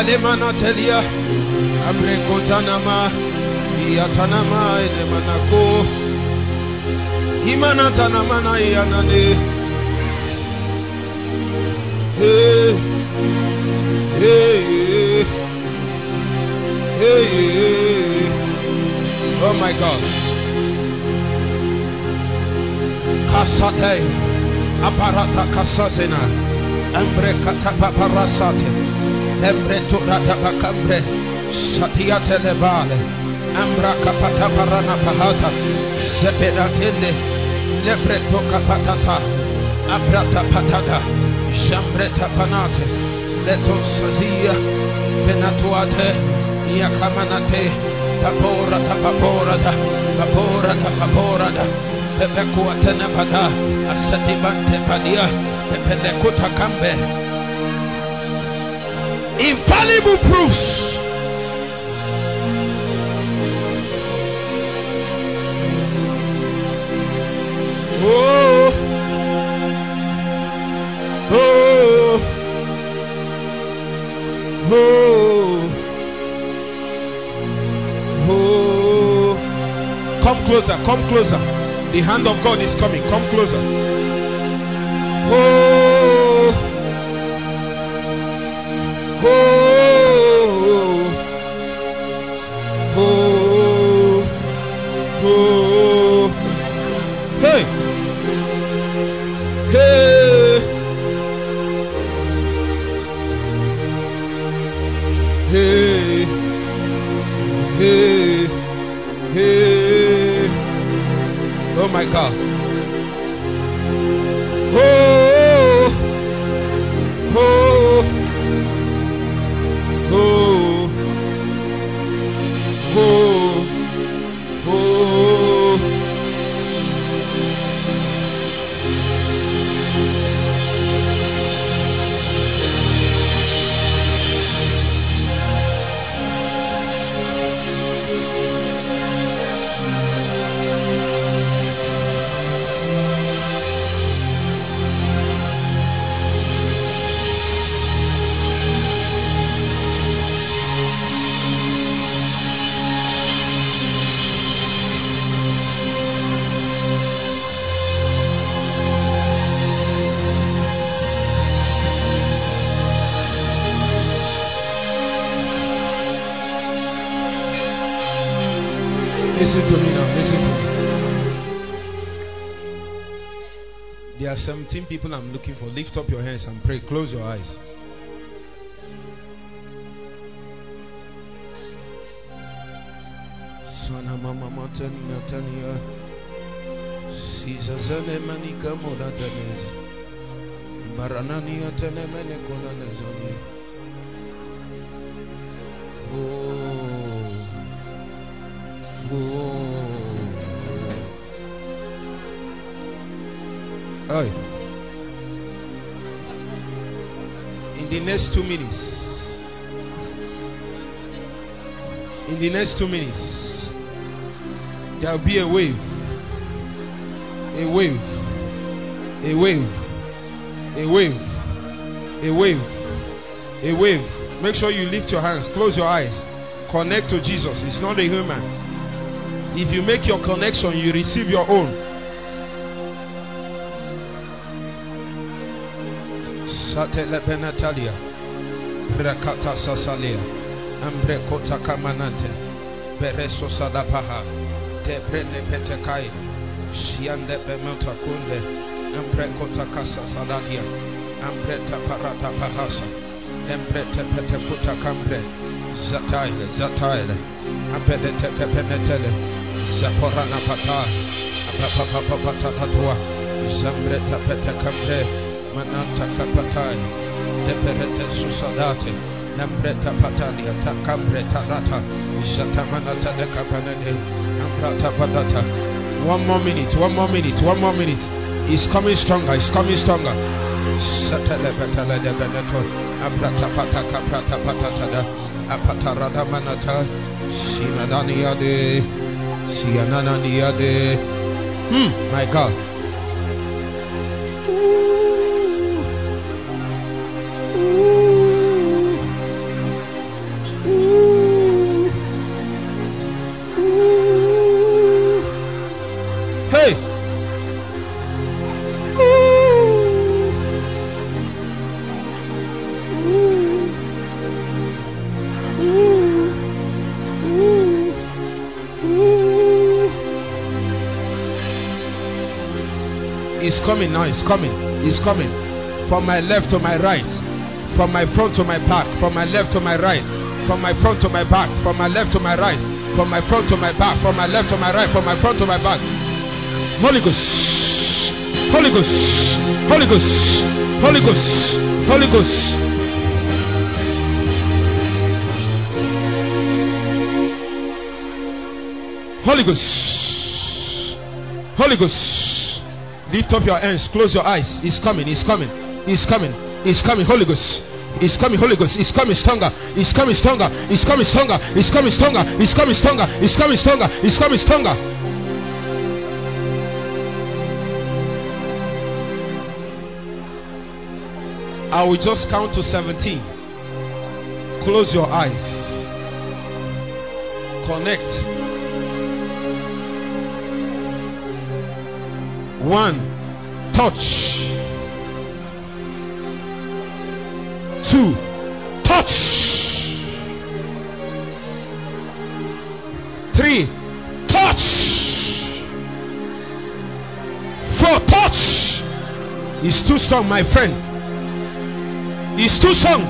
Alemana telia. Amrekotanama. Yatanama elemanako. Imanatanamana yanade. Hey. Hey. Hey. Oh my God. Kasate. Aparata kasasena. Ambre katapaparasate. Embre turata bakambre. Shatiate lebale. Ambra kapata parana pahata. Seperatende. Lebreto kapatata. Abrata patata. Jambreta panate. Leto sazia. Penatuate. Yakamanate. Papora papora papora papora Pepekuatena pada. Asadibante padia. Pepelekuta kambe. Infallible proofs. Oh, oh, oh, oh. Come closer, come closer. The hand of God is coming. Come closer. Oh, oh, oh, oh. Hey. Hey, hey, hey, hey. Oh my God. Oh, oh, oh, oh, oh. Listen to me now. Listen to me. There are 17 people I'm looking for. Lift up your hands and pray. Close your eyes. Sana mama matania tania. Sizazane manika moda tenez. Baranania tenemene konanezoni. Oh. In the next 2 minutes. In the next 2 minutes. There will be a wave. A wave. A wave. A wave. A wave. A wave. Make sure you lift your hands. Close your eyes. Connect to Jesus. It's not a human. If you make your connection, you receive your own. Satele penatalia. Brekata sasalia. Ambrekota kamanante. Bereso sadapaha. Debrene petekai. Shiande bemota kunde. Ambrekota kasa saladia. Ambreta parata pahasa. Embrete petekuta kambre. Zataile, zataile. Ambelete penetele. Zaporana pata. Apapapapatatua. Zambreta petekambre. Mananta kapatai. Deperete susadate. Nambreta patalia. Takambreta rata. Zatamanata de kapanade. Ambrata patata. 1 more minute, 1 more minute, 1 more minute. It's coming stronger, it's coming stronger. Satele petale de beneto. Abrata pataka prata patatada. Apatarada manata. Simadani yade. Sianana yade. My God. coming now. It's coming. It's coming. From my left to my right. From my front to my back. From my left to my right. From my front to my back. From my left to my right. From my front to my back. From my left to my right. From my front to my back. Holy Ghost. Holy Ghost. Holy Ghost. Holy Ghost. Holy Ghost. Holy Ghost. Holy Ghost. Lift up your hands. Close your eyes. It's coming. It's coming. It's coming. It's coming. Holy Ghost. It's coming. Holy Ghost. It's coming stronger. It's coming stronger. It's coming stronger. It's coming stronger. It's coming stronger. It's coming stronger. It's coming stronger. I will just count to 17. Close your eyes. Connect. 1. Touch. 2. Touch. 3. Touch. 4. Touch. It's too strong, my friend. It's too strong.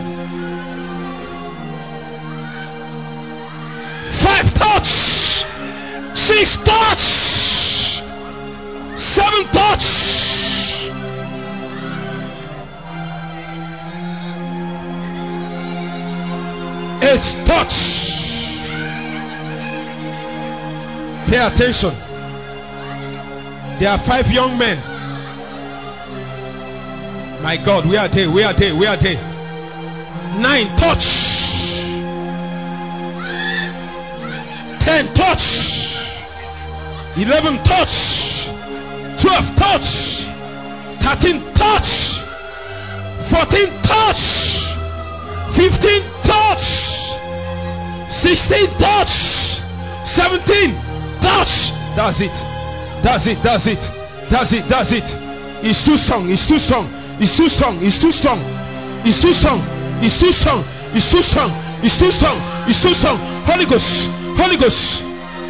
5. Touch. 6. Touch. 7. Touch. 8. Touch. Pay attention. There are 5 young men. My God, where are they? Where are they? Where are they? 9. Touch. 10. Touch. 11. Touch. 12. Touch. 13. Touch. 14. Touch. 15. Touch. 16. Touch. 17. Touch. That's it. That's it. That's it. That's it. That's it. It's too strong. It's too strong. It's too strong. It's too strong. It's too strong. It's too strong. It's too strong. It's too strong. It's too strong. Holy Ghost. Holy Ghost.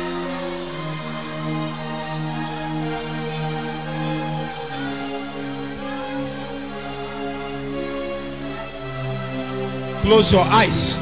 Close your eyes.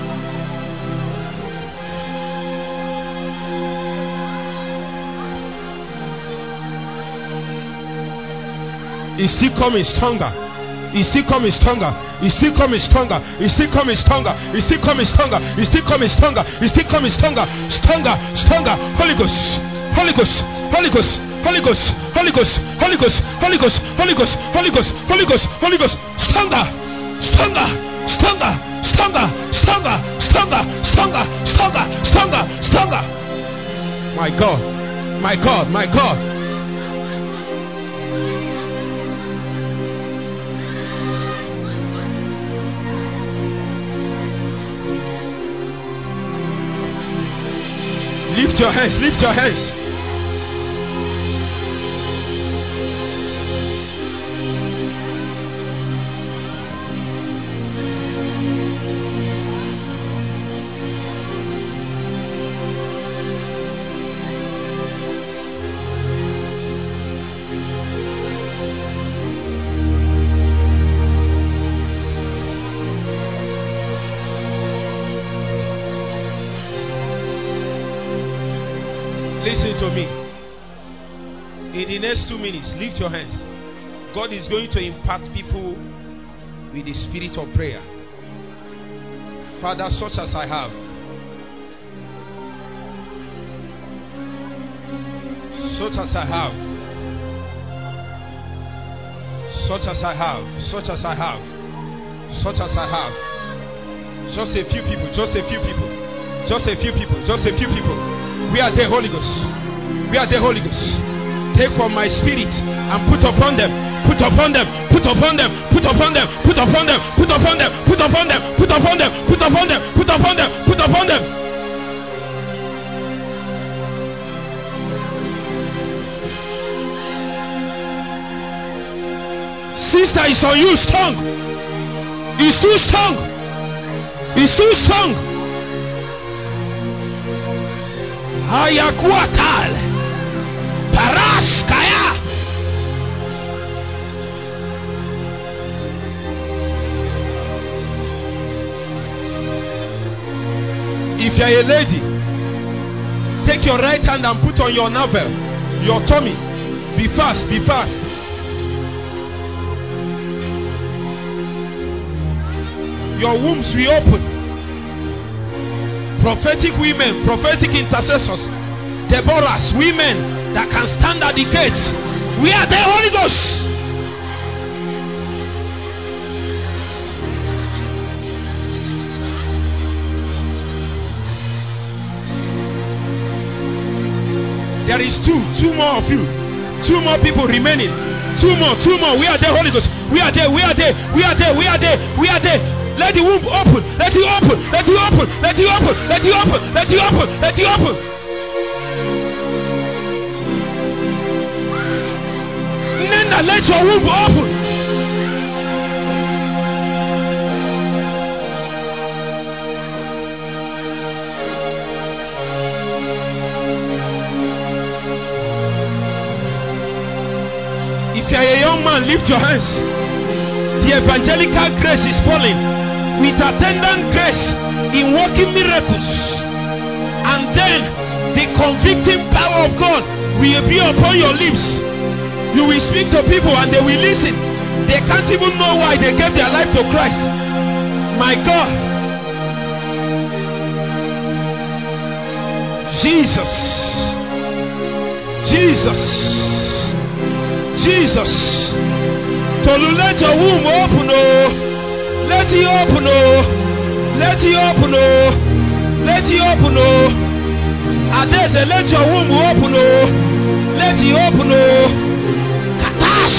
It's still coming stronger. It's still coming stronger. It's still coming stronger. It's still coming stronger. It's still coming stronger. It's still coming stronger. It's still coming stronger. Stronger. Stronger. Holy Ghost. Holy Ghost. Holy Ghost. Holy Ghost. Holy Ghost. Holy Ghost. Holy Ghost. Holy Ghost. Holy Ghost. Holy Ghost. Holy Ghost. Stronger. Stronger. Stronger. Stronger. Stronger. Stronger. Stronger. Stronger. Stronger. Stronger. My God. My God. My God. Lift your hands, lift your hands. Listen to me. In the next 2 minutes, lift your hands. God is going to impart people with the spirit of prayer. Father, such as I have, such as I have, such as I have, such as I have, such as I have. Just a few people, just a few people, just a few people, just a few people. We are the Holy Ghost. We are the Holy Ghost. Take from my spirit and put upon them. Put upon them. Put upon them. Put upon them. Put upon them. Put upon them. Put upon them. Put upon them. Put upon them. Put upon them. Put upon them. Sister is on you strong. It's too strong. It's too strong. Ayakuatal Paraskaya If you are a lady, take your right hand and put on your navel, your tummy. Be fast, be fast. Your wombs will open. Prophetic women, prophetic intercessors, Deborahs, women that can stand at the gates. We are the Holy Ghost. There is two more of you. Two more people remaining. Two more. We are there, Holy Ghost. We are there. Let the womb open. Let it open. Nenda, let your womb open. If you are a young man, lift your hands. The evangelical grace is falling with attendant grace in working miracles, and then the convicting power of God will be upon your lips. You will speak to people and they will listen. They can't even know why they gave their life to Christ. My God, Jesus. Tolu, let your womb open, oh. Let it open, oh. Adese, let your womb open, oh. Let it open, oh. Katash.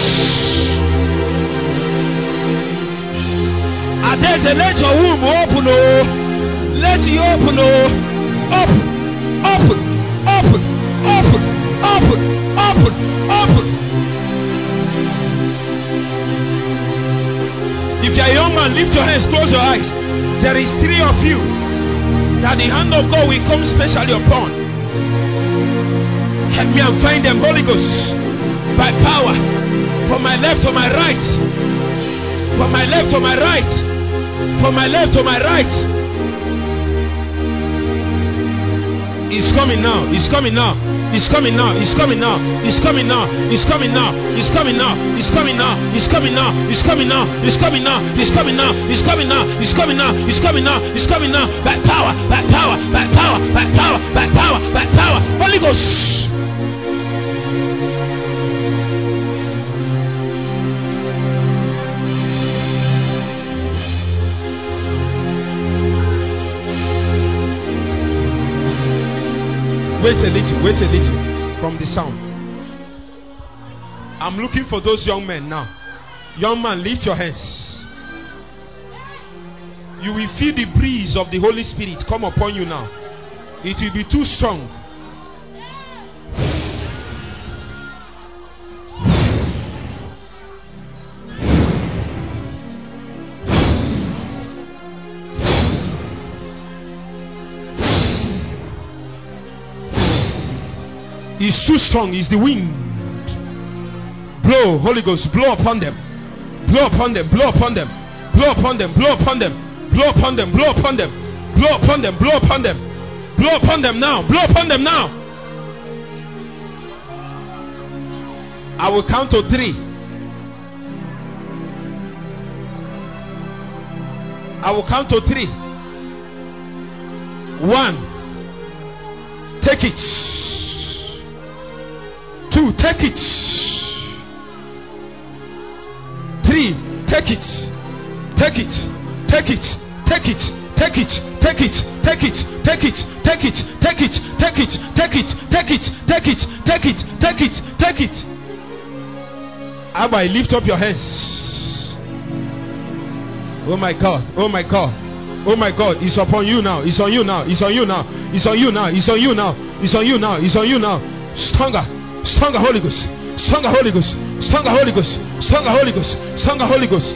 Adese, let your womb open, oh. Let it open, oh. Open. If you are a young man, lift your hands, close your eyes. There is 3 of you that the hand of God will come specially upon. Help me and find them, Holy Ghost, by power. From my left to my right. From my left to my right. From my left to my right. It's coming now. It's coming now. It's coming now. It's coming now. It's coming now. It's coming now. It's coming now. It's coming now. It's coming now. It's coming now. It's coming now. It's coming now. It's coming now. It's coming now. It's coming now. It's coming now. By power. By power. By power. By power. By power. By power. Holy Ghost. Wait a little from the sound. I'm looking for those young men now. Young man, lift your hands. You will feel the breeze of the Holy Spirit come upon you now. It will be too strong. It's too strong. It's the wind. Blow, Holy Ghost, blow upon them. Blow upon them. Blow upon them. Blow upon them. Blow upon them. Blow upon them. Blow upon them. Blow upon them. Blow upon them. Blow upon them now. Blow upon them now. I will count to 3. I will count to 3. 1. Take it. 2, take it. 3, take it. Take it. Take it. Take it. Take it. Take it. Take it. Take it. Take it. Take it. Take it. Take it. Take it. Take it. Take it. Take it. Take it. Abba, lift up your hands. Oh my God. Oh my God. Oh my God. It's upon you now. It's on you now. It's on you now. It's on you now. It's on you now. It's on you now. It's on you now. Stronger. Stronger Holy Ghost. Stronger Holy Ghost. Stronger Holy Ghost. Stronger Holy Ghost. Stronger Holy Ghost.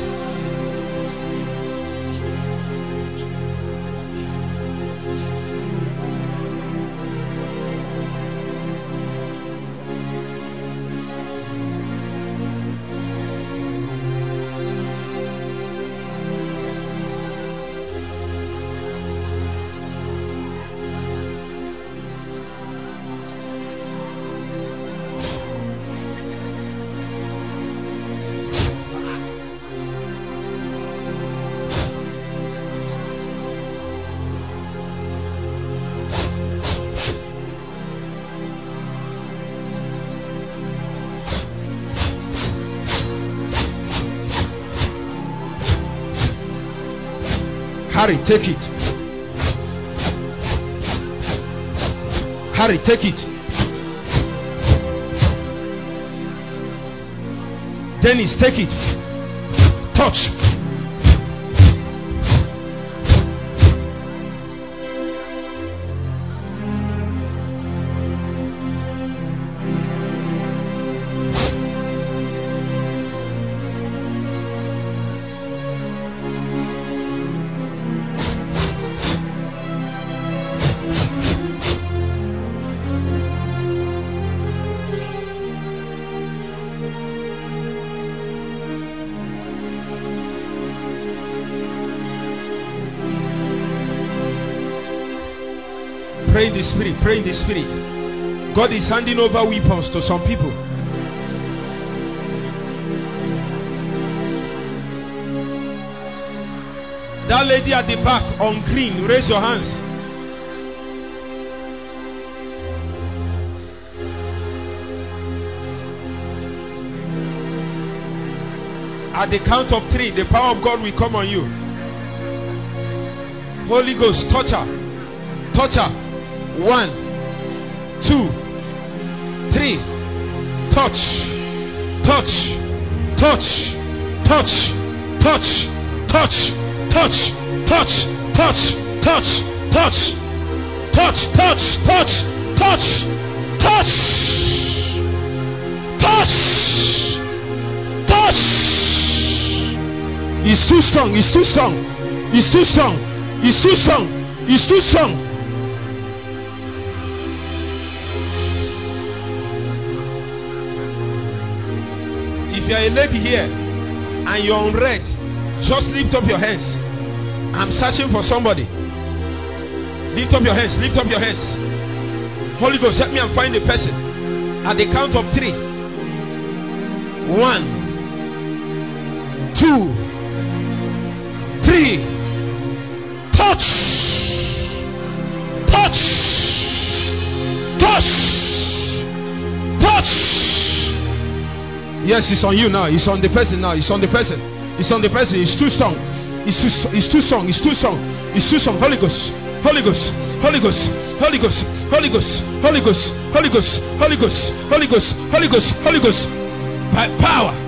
Harry, take it. Harry, take it. Dennis, take it. Touch. Pray in the spirit. Pray in the spirit. God is handing over weapons to some people. That lady at the back on green, raise your hands. At the count of 3, the power of God will come on you. Holy Ghost, touch her. Touch her. 1, 2, 3. Touch. Touch. Touch. Touch. Touch. Touch. Touch. Touch. Touch. Touch. Touch. Touch. Touch. Touch. Touch. Touch. Touch. Touch. It's too strong. It's too strong. It's too strong. It's too strong. It's too strong. If you are a lady here and you're on red, just lift up your hands. I'm searching for somebody. Lift up your hands. Lift up your hands. Holy Ghost, help me and find the person. At the count of 3. 1, 2, 3. Touch. Touch. Touch. Touch. Yes, it's on you now. It's on the person now. It's on the person. It's on the person. It's too strong. It's too strong. It's too strong. It's too strong. Holy Ghost. Holy Ghost. Holy Ghost. Holy Ghost. Holy Ghost. Holy Ghost. Holy Ghost. Holy Ghost. Holy Ghost. Holy Ghost. Holy Ghost. By power.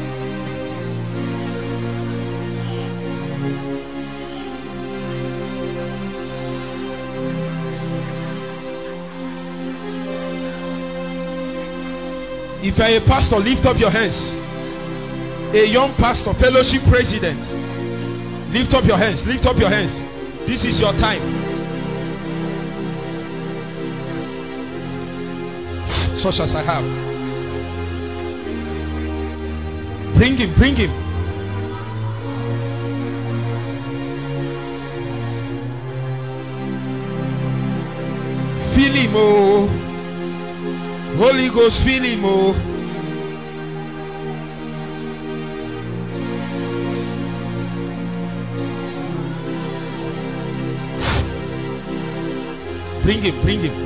If you are a pastor, lift up your hands. A young pastor, fellowship president, lift up your hands. Lift up your hands. This is your time. Such as I have. Bring him. Bring him. Feel him, oh. Holy Ghost, feel him, oh. Bring him, bring him.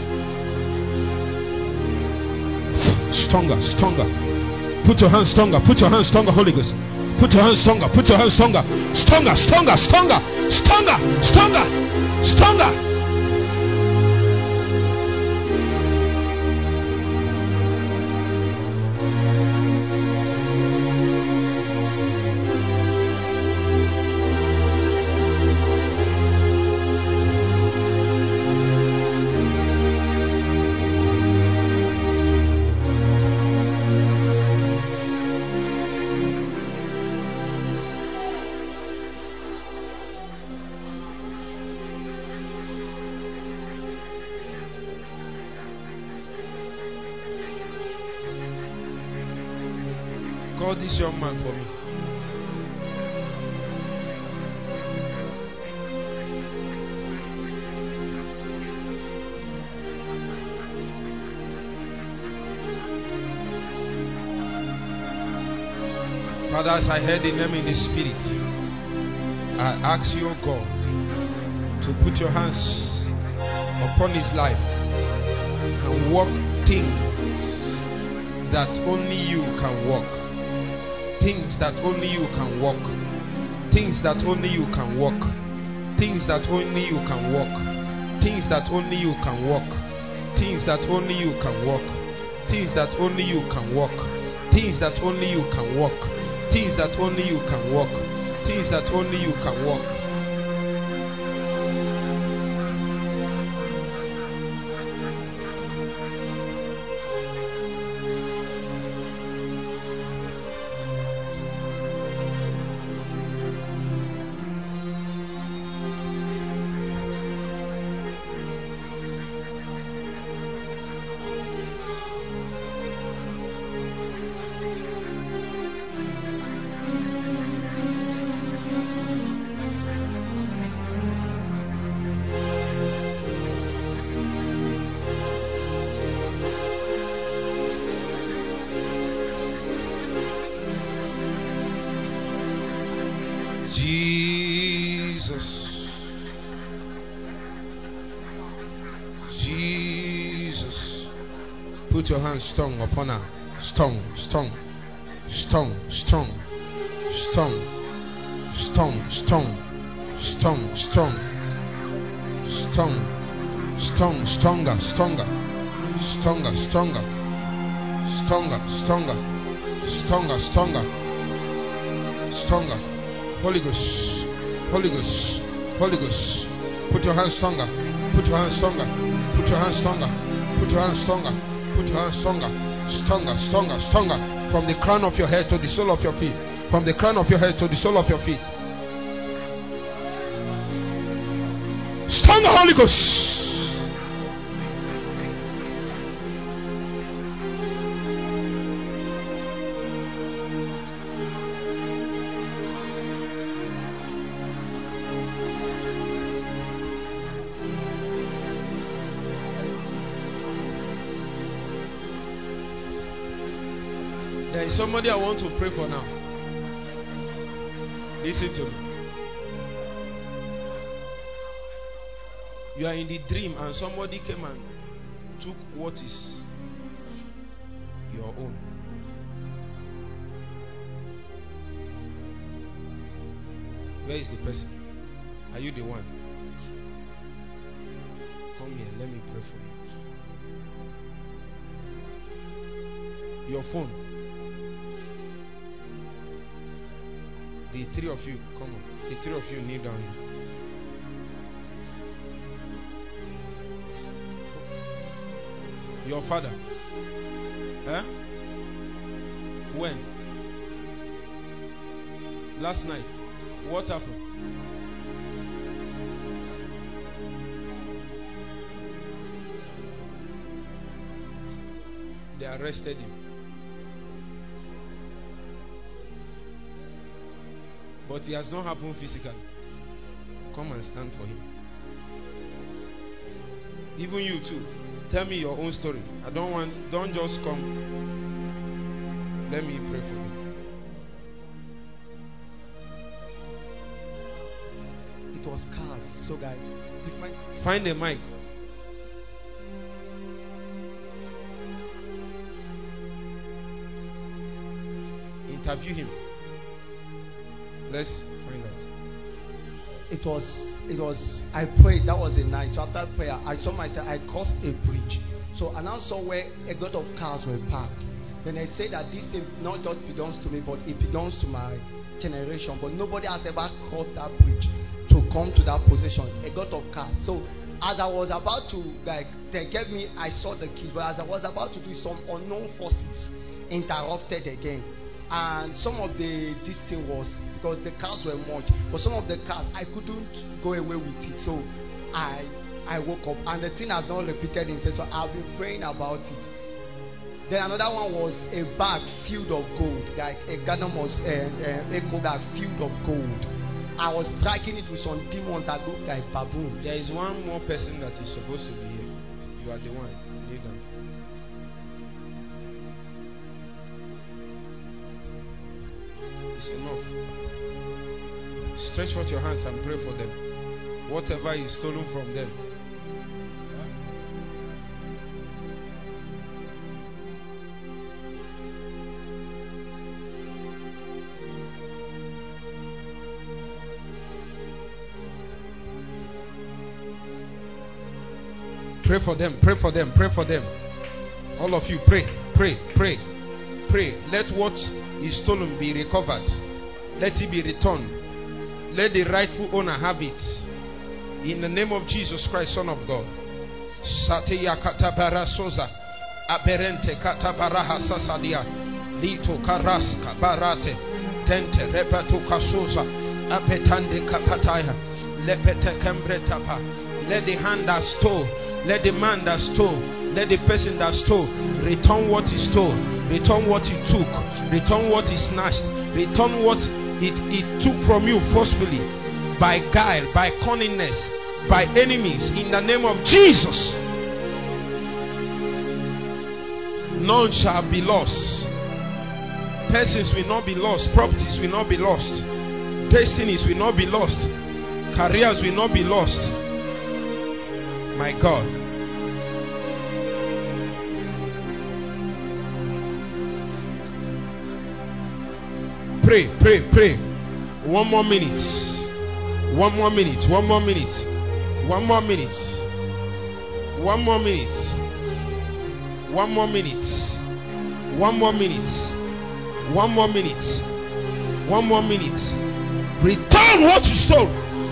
Stronger, stronger. Put your hands stronger, put your hands stronger, Holy Ghost. Put your hands stronger, put your hands stronger. Stronger, stronger, stronger, stronger, stronger, stronger. Call this young man for me. Father, as I heard the name in the spirit, I ask you, God, to put your hands upon his life and work things that only you can work. Things that only you can work. Things that only you can work. Things that only you can walk. Things that only you can walk. Things that only you can walk. Things that only you can walk. Things that only you can walk. Things that only you can walk. Things that only you can walk. Put your hands strong upon her. Strong, strong, strong, strong, strong, strong, strong, strong, strong, strong, strong, stronger, stronger, stronger, stronger, stronger, stronger, stronger, stronger, stronger. Holy Ghost, Holy Ghost, Holy Ghost. Put your hands stronger. Put your hands stronger. Put your hands stronger. Put your hands stronger. Put your hands stronger. Stronger, stronger, stronger. From the crown of your head to the sole of your feet. From the crown of your head to the sole of your feet. Stronger, Holy Ghost. There is somebody I want to pray for now. Listen to me. You are in the dream and somebody came and took what is your own. Where is the person? Are you the one? Come here, let me pray for you. Your phone. The three of you, come on. The three of you kneel down here. Your father. Huh? When? Last night. What happened? They arrested him. But it has not happened physically. Come and stand for him. Even you too. Tell me your own story. Don't just come. Let me pray for you. It was cars. So guys, find a mic. Interview him. Let's find out. It was. I prayed. That was a night. So after prayer, I saw myself. I crossed a bridge. So I now saw where a lot of cars were parked. Then I said that this thing not just belongs to me, but it belongs to my generation. But nobody has ever crossed that bridge to come to that position. A lot of cars. So as I was about to they gave me. I saw the keys. But as I was about to do, some unknown forces interrupted again. And some of this thing was because the cars were much, but some of the cars I couldn't go away with it. So I woke up and the thing has not repeated itself. So I've been praying about it. Then another one was a bag filled of gold, like a Ghana was a bag filled of gold. I was striking it with some demons that looked like baboon. There is one more person that is supposed to be here. You are the one. Kneel down. It's enough. Stretch out your hands and pray for them. Whatever is stolen from them. Pray for them. Pray for them. Pray for them. All of you, pray. Pray. Pray. Pray. Let what is stolen be recovered. Let it be returned. Let the rightful owner have it. In the name of Jesus Christ, Son of God. Satya katabara soza. Aberente katabaraha sasadia. Lito karaska barate. Tente repato kasoza. Apetande kapataya. Lepete kembretapa. Let the hand that stole. Let the man that stole. Let the person that stole return what he stole. Return what he took. Return what he snatched. Return what it took from you forcefully. By guile, by cunningness, by enemies. In the name of Jesus. None shall be lost. Persons will not be lost. Properties will not be lost. Destinies will not be lost. Careers will not be lost. My God. Pray, pray, pray. 1 more minute. 1 more minute. 1 more minute. 1 more minute. 1 more minute. 1 more minute. 1 more minute. 1 more minute. 1 more minute. Return what you stole.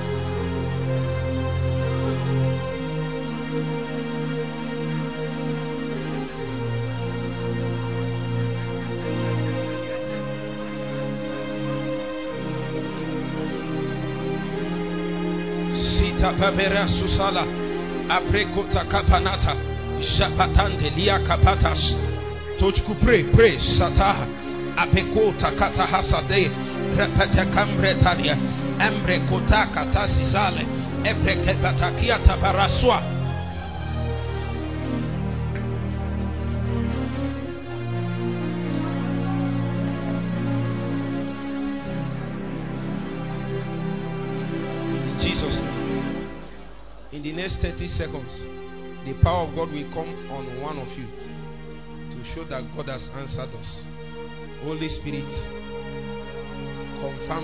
Papera susala aprekota kapanata japatande lia kapatas tochku pray sata apekota kata hasade repete kambretalia embre kota kata sizale ebreke batakia tabaraswa. In the next 30 seconds, the power of God will come on one of you to show that God has answered us. Holy Spirit, confirm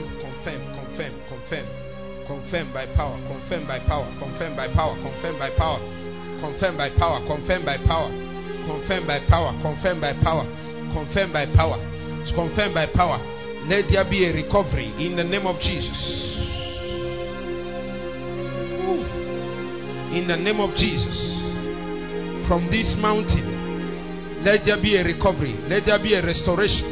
by power, confirm by power, confirm by power, confirm by power, confirm by power, confirm by power, confirm by power, confirm by power, confirm by power, confirm by power. Let there be a recovery in the name of Jesus. In the name of Jesus, from this mountain, let there be a recovery. Let there be a restoration.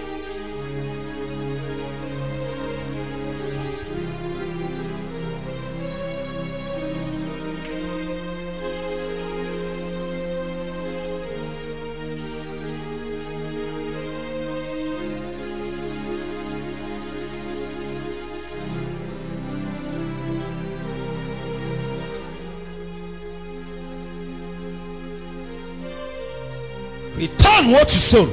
Return what you stole.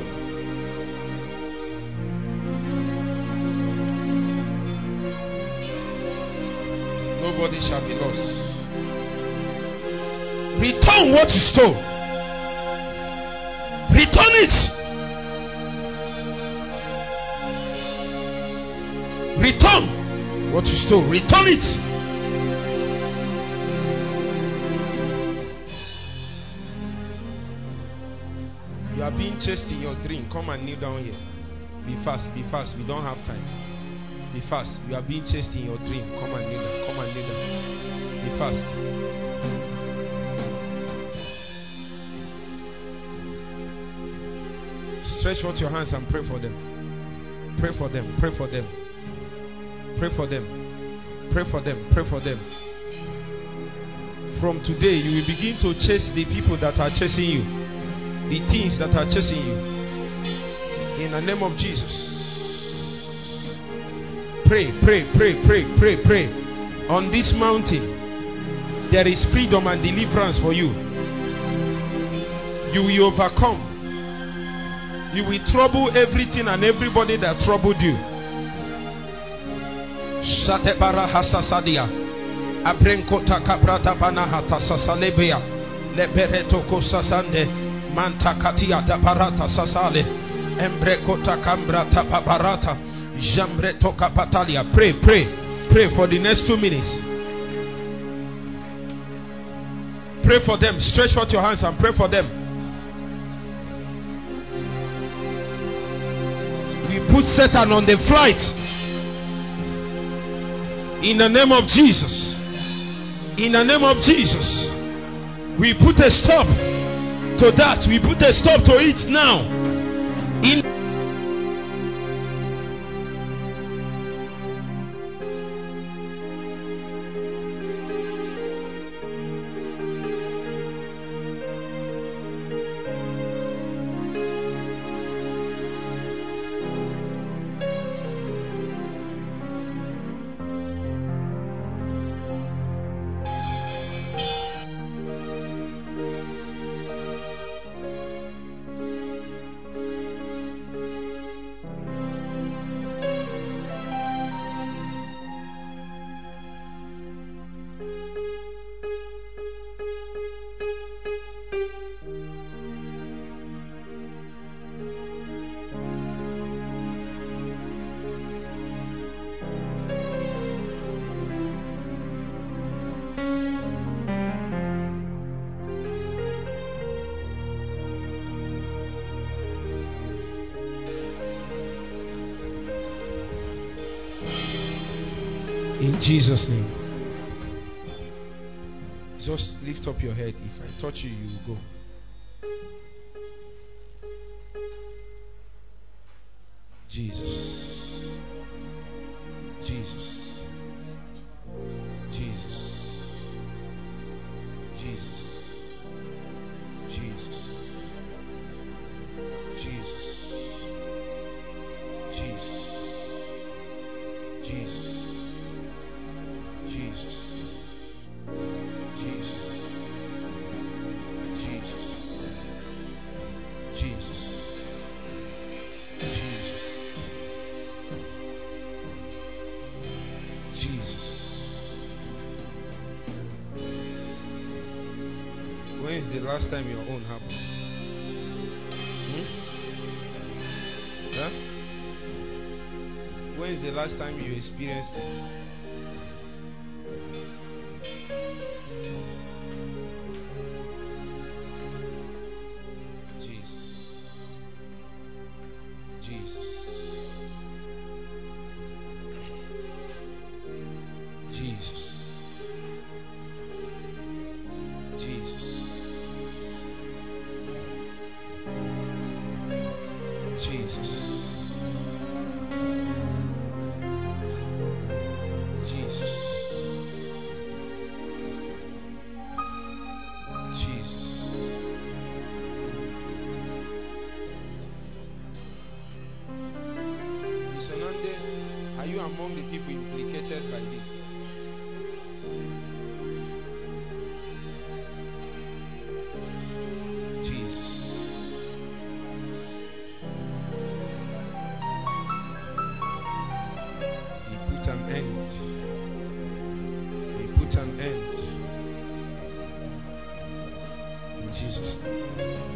Nobody shall be lost. Return what you stole. Return it. Return what you stole. Return it. You are being chased in your dream. Come and kneel down here. Be fast, be fast. We don't have time. Be fast. You are being chased in your dream. Come and kneel down. Come and kneel down. Be fast. Stretch out your hands and pray for them. Pray for them. Pray for them. Pray for them. Pray for them. Pray for them. From today, you will begin to chase the people that are chasing you. The things that are chasing you. In the name of Jesus. Pray, pray, pray, pray, pray, pray. On this mountain, there is freedom and deliverance for you. You will overcome. You will trouble everything and everybody that troubled you. Shatebara hasasadia. Abrenkota kaprata banahata sasalebea. Lebereto kosasande. Manta katia taparata sasale. Embrekota kambra tapaparata. Jambreto kapatalia. Pray, pray, pray for the next 2 minutes. Pray for them. Stretch out your hands and pray for them. We put Satan on the flight. In the name of Jesus. In the name of Jesus. We put a stop to that. We put a stop to it now. In Jesus' name. Just lift up your head. If I touch you, you will go. Jesus. Jesus. Jesus. Jesus. Jesus. Jesus. Jesus. Jesus. Jesus. Jesus. Jesus. Jesus. Jesus. Jesus. When is the last time your own happened? Huh? When is the last time you experienced it? Among the people implicated by this. Jesus. He put an end. He put an end. In Jesus' name.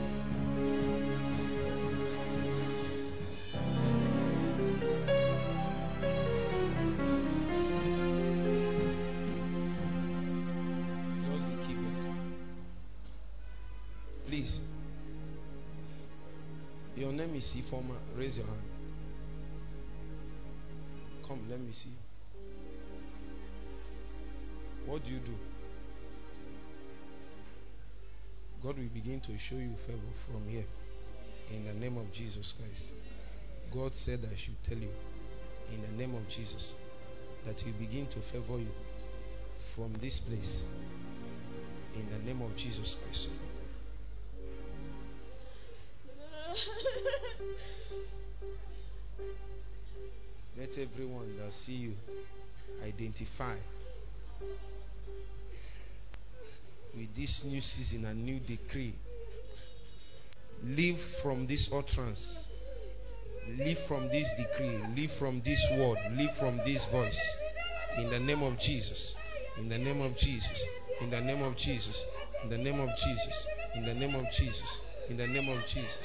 Your name is Ifoma. Raise your hand. Come, let me see. What do you do? God will begin to show you favor from here. In the name of Jesus Christ. God said I should tell you, in the name of Jesus, that He will begin to favor you from this place. In the name of Jesus Christ. Let everyone that see you identify with this new season and new decree. Live from this utterance. Live from this decree. Live from this word. Live from this voice. In the name of Jesus. In the name of Jesus. In the name of Jesus. In the name of Jesus. In the name of Jesus. In the name of Jesus.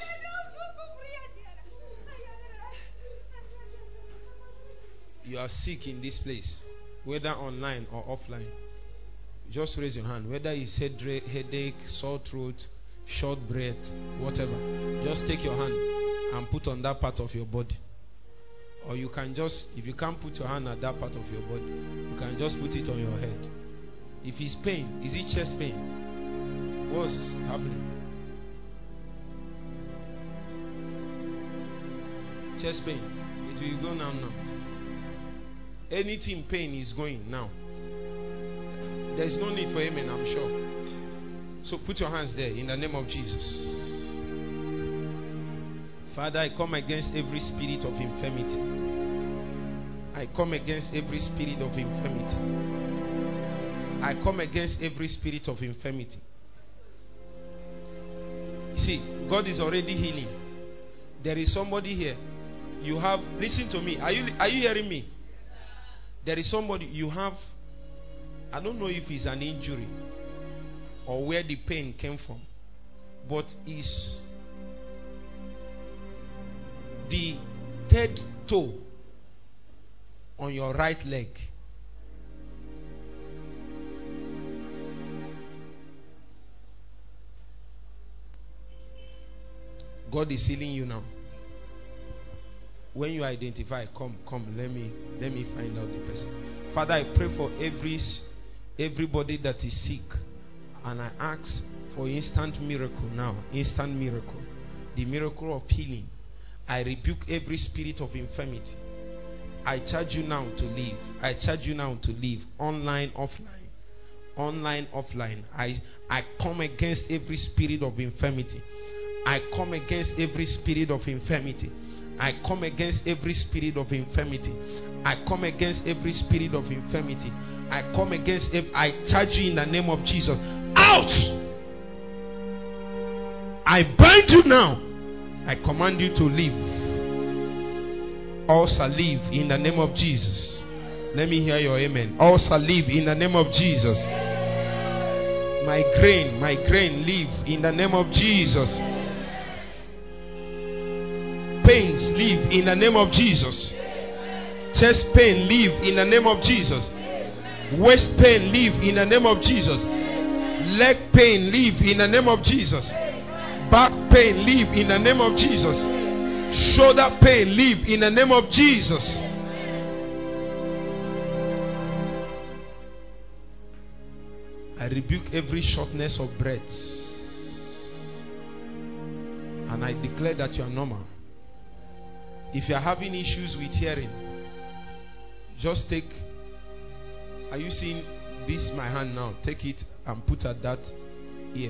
You are sick in this place, whether online or offline. Just raise your hand. Whether it's headache, sore throat, short breath, whatever. Just take your hand and put on that part of your body. Or you can just, if you can't put your hand at that part of your body, you can just put it on your head. If it's pain, is it chest pain? What's happening? Chest pain. It will go now. Anything pain is going now. There's no need for amen, I'm sure. So put your hands there in the name of Jesus. Father, I come against every spirit of infirmity. I come against every spirit of infirmity. I come against every spirit of infirmity. See, God is already healing. There is somebody here. You have, listen to me. Are you hearing me? There is somebody you have. I don't know if it's an injury or where the pain came from, but it's the third toe on your right leg. God is healing you now. When you identify, come, let me find out the person. Father, I pray for everybody that is sick, and I ask for instant miracle now. Instant miracle. The miracle of healing. I rebuke every spirit of infirmity. I charge you now to leave. I charge you now to leave. Online, offline. Online, offline. I come against every spirit of infirmity. I come against every spirit of infirmity. I come against every spirit of infirmity. I come against every spirit of infirmity. I come against I charge you in the name of Jesus. Out! I bind you now. I command you to leave. All shall leave in the name of Jesus. Let me hear your amen. All shall leave in the name of Jesus. Migraine, leave in the name of Jesus. Pains, leave in the name of Jesus. Chest pain, leave in the name of Jesus. Waist pain, leave in the name of Jesus. Leg pain, leave in the name of Jesus. Back pain, leave in the name of Jesus. Shoulder pain, leave in the name of Jesus. I rebuke every shortness of breath, and I declare that you are normal. If you are having issues with hearing, just take, are you seeing this my hand now? Take it and put at that ear.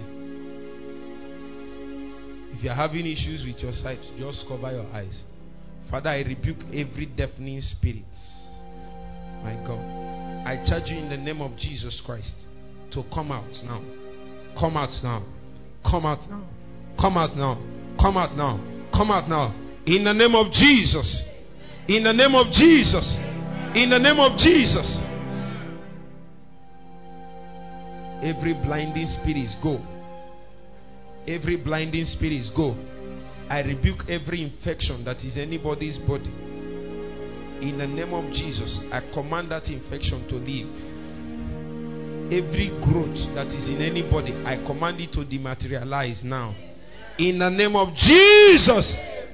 If you are having issues with your sight, just cover your eyes. Father, I rebuke every deafening spirit. My God, I charge you in the name of Jesus Christ to come out now. Come out now. Come out now. Come out now. Come out now. Come out now. In the name of Jesus. In the name of Jesus. In the name of Jesus. Every blinding spirit go. Every blinding spirit go. I rebuke every infection that is anybody's body. In the name of Jesus, I command that infection to leave. Every growth that is in anybody, I command it to dematerialize now. In the name of Jesus.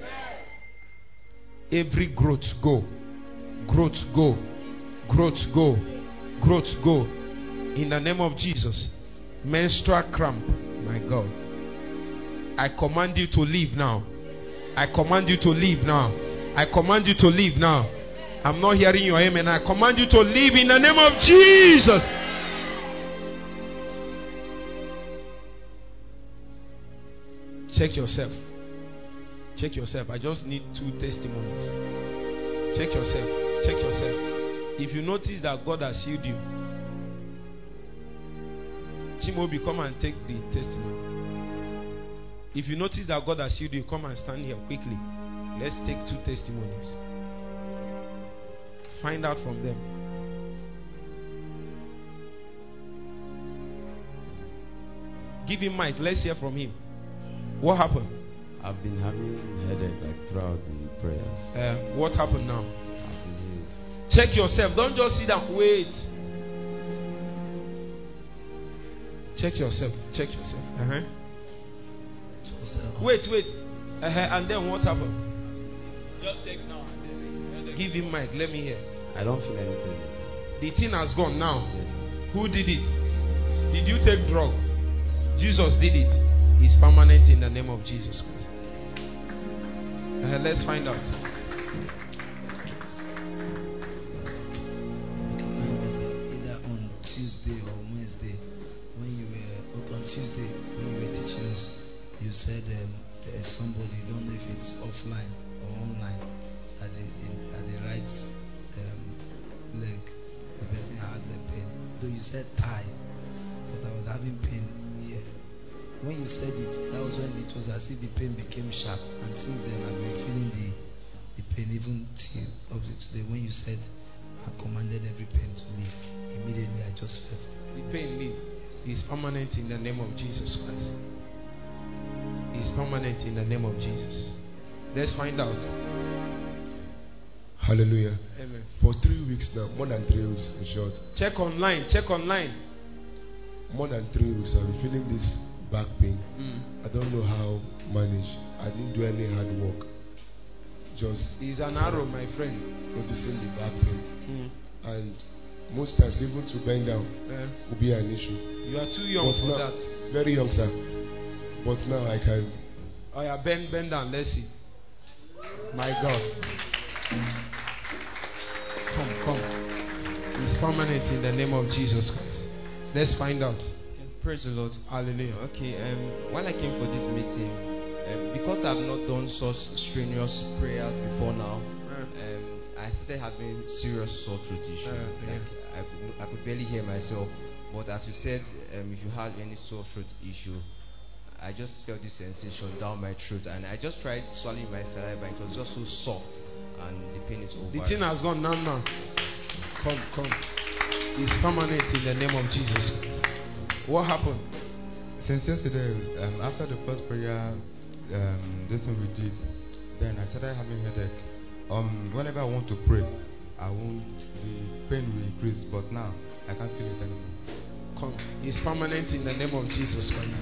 Every growth go. Growth go. Growth go. Growth go. In the name of Jesus. Menstrual cramp. My God. I command you to leave now. I command you to leave now. I command you to leave now. I'm not hearing your amen. I command you to leave in the name of Jesus. Check yourself. Check yourself. I just need 2 testimonies. Check yourself. Check yourself. If you notice that God has healed you, Chimobi, come and take the testimony. If you notice that God has healed you, come and stand here quickly. Let's take 2 testimonies. Find out from them. Give him mic. Let's hear from him. What happened? I've been having headache like throughout the prayers. What happened now? I've been healed. Check yourself. Don't just sit and wait. Check yourself. Check yourself. So, Wait. And then what happened? Just check now. Give him mic. Let me hear. I don't feel anything. The thing has gone now. Yes, sir. Who did it? Did you take drug? Jesus did it. It's permanent in the name of Jesus Christ. Let's find out. Either on Tuesday or Wednesday, when you were on Tuesday when you were teaching us, you said there is somebody, you don't know if it's offline or online, at the right leg, the person has a pain. Though you said thigh, but I was having pain here. When you said it, that was when it was as if the pain became sharp, and since then I've been feeling the pain even till up to today. When you said I commanded every pain to leave, immediately I just felt the pain leave. It's permanent in the name of Jesus Christ. It's permanent in the name of Jesus. Let's find out. Hallelujah. Amen. For 3 weeks now, more than 3 weeks in short. Check online. Check online. More than 3 weeks, I've been feeling this back pain. I don't know how manage. I didn't do any hard work. Just It's an arrow, my friend. noticing the back pain. And most times, even to bend down will be an issue. You are too young for now, that. very young, sir. But now I can. Oh yeah, bend down. Let's see. My God. Come. It's permanent in the name of Jesus Christ. Let's find out. Praise the Lord. Hallelujah. Okay, when I came for this meeting, because I've not done such strenuous prayers before now, I started having serious sore throat issues. I could barely hear myself. But as you said, if you had any sore throat issue, I just felt this sensation down my throat, and I just tried swallowing my saliva. It was just so soft, and the pain is over. The thing has gone now. Come. It's permanent in the name of Jesus. What happened? Since yesterday, after the first prayer, this thing we did, then I started having headache. Whenever I want to pray, the pain will increase, but now I can't feel it anymore. Come. It's permanent in the name of Jesus Christ.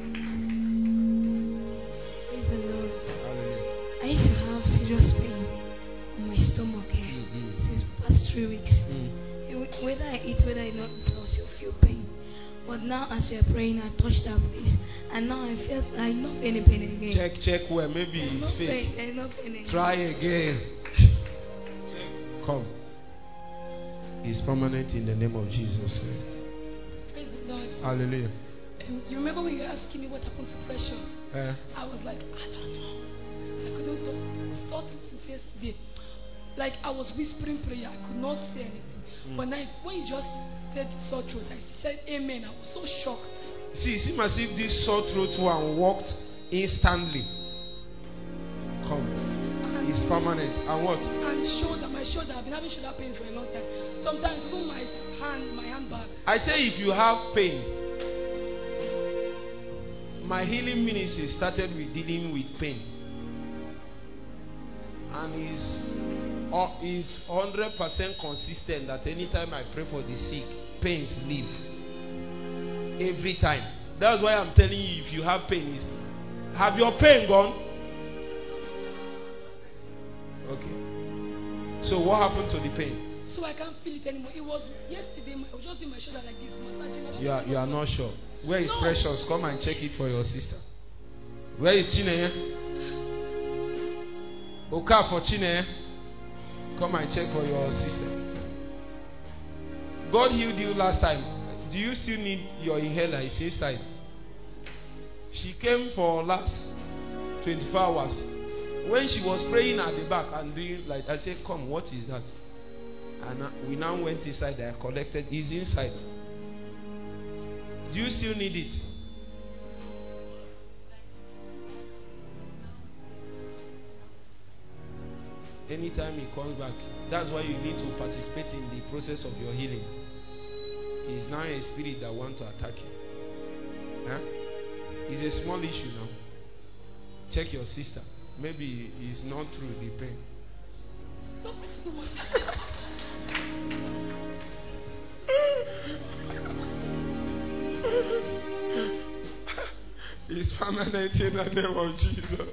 Praise the Lord. I used to have serious pain on my stomach since past 3 weeks. Whether I eat, whether I not eat, I will still feel pain. But now as you are praying, I touched that place, and now I not feel any pain again. Check where maybe it's fake. There's no pain again. Try again. Come. It's permanent in the name of Jesus. Praise the Lord. Hallelujah. You remember when you were asking me what happened to pressure? I was like, I don't know. I couldn't talk. Thought it since yesterday. Like I was whispering prayer. I could not say anything. But now, when you just said sore throat, I said amen. I was so shocked. See, it seems as if this sore throat one walked instantly. Come. It's permanent. And what? And my shoulder. I've been having shoulder pains for a long time. Sometimes even my handbag. I say if you have pain, my healing ministry started with dealing with pain. And is 100% consistent that anytime I pray for the sick, pains leave. Every time. That's why I'm telling you, if you have pain, have your pain gone? Okay. So what happened to the pain? So I can't feel it anymore. It was yesterday. I was just in my shoulder like this, massaging. You are not sure. Where is Precious? Come and check it for your sister. Where is Chine? Oka for Chine. Come and check for your sister. God healed you last time. Do you still need your inhaler? It's inside. She came for last 24 hours. When she was praying at the back and doing like, I said, come, what is that? And we now went inside. I collected. It's inside. Do you still need it? Anytime he comes back, that's why you need to participate in the process of your healing. It's now a spirit that wants to attack you. Huh? It's a small issue now. Check your sister. Maybe it's not through the pain. It's permanent in the name of Jesus.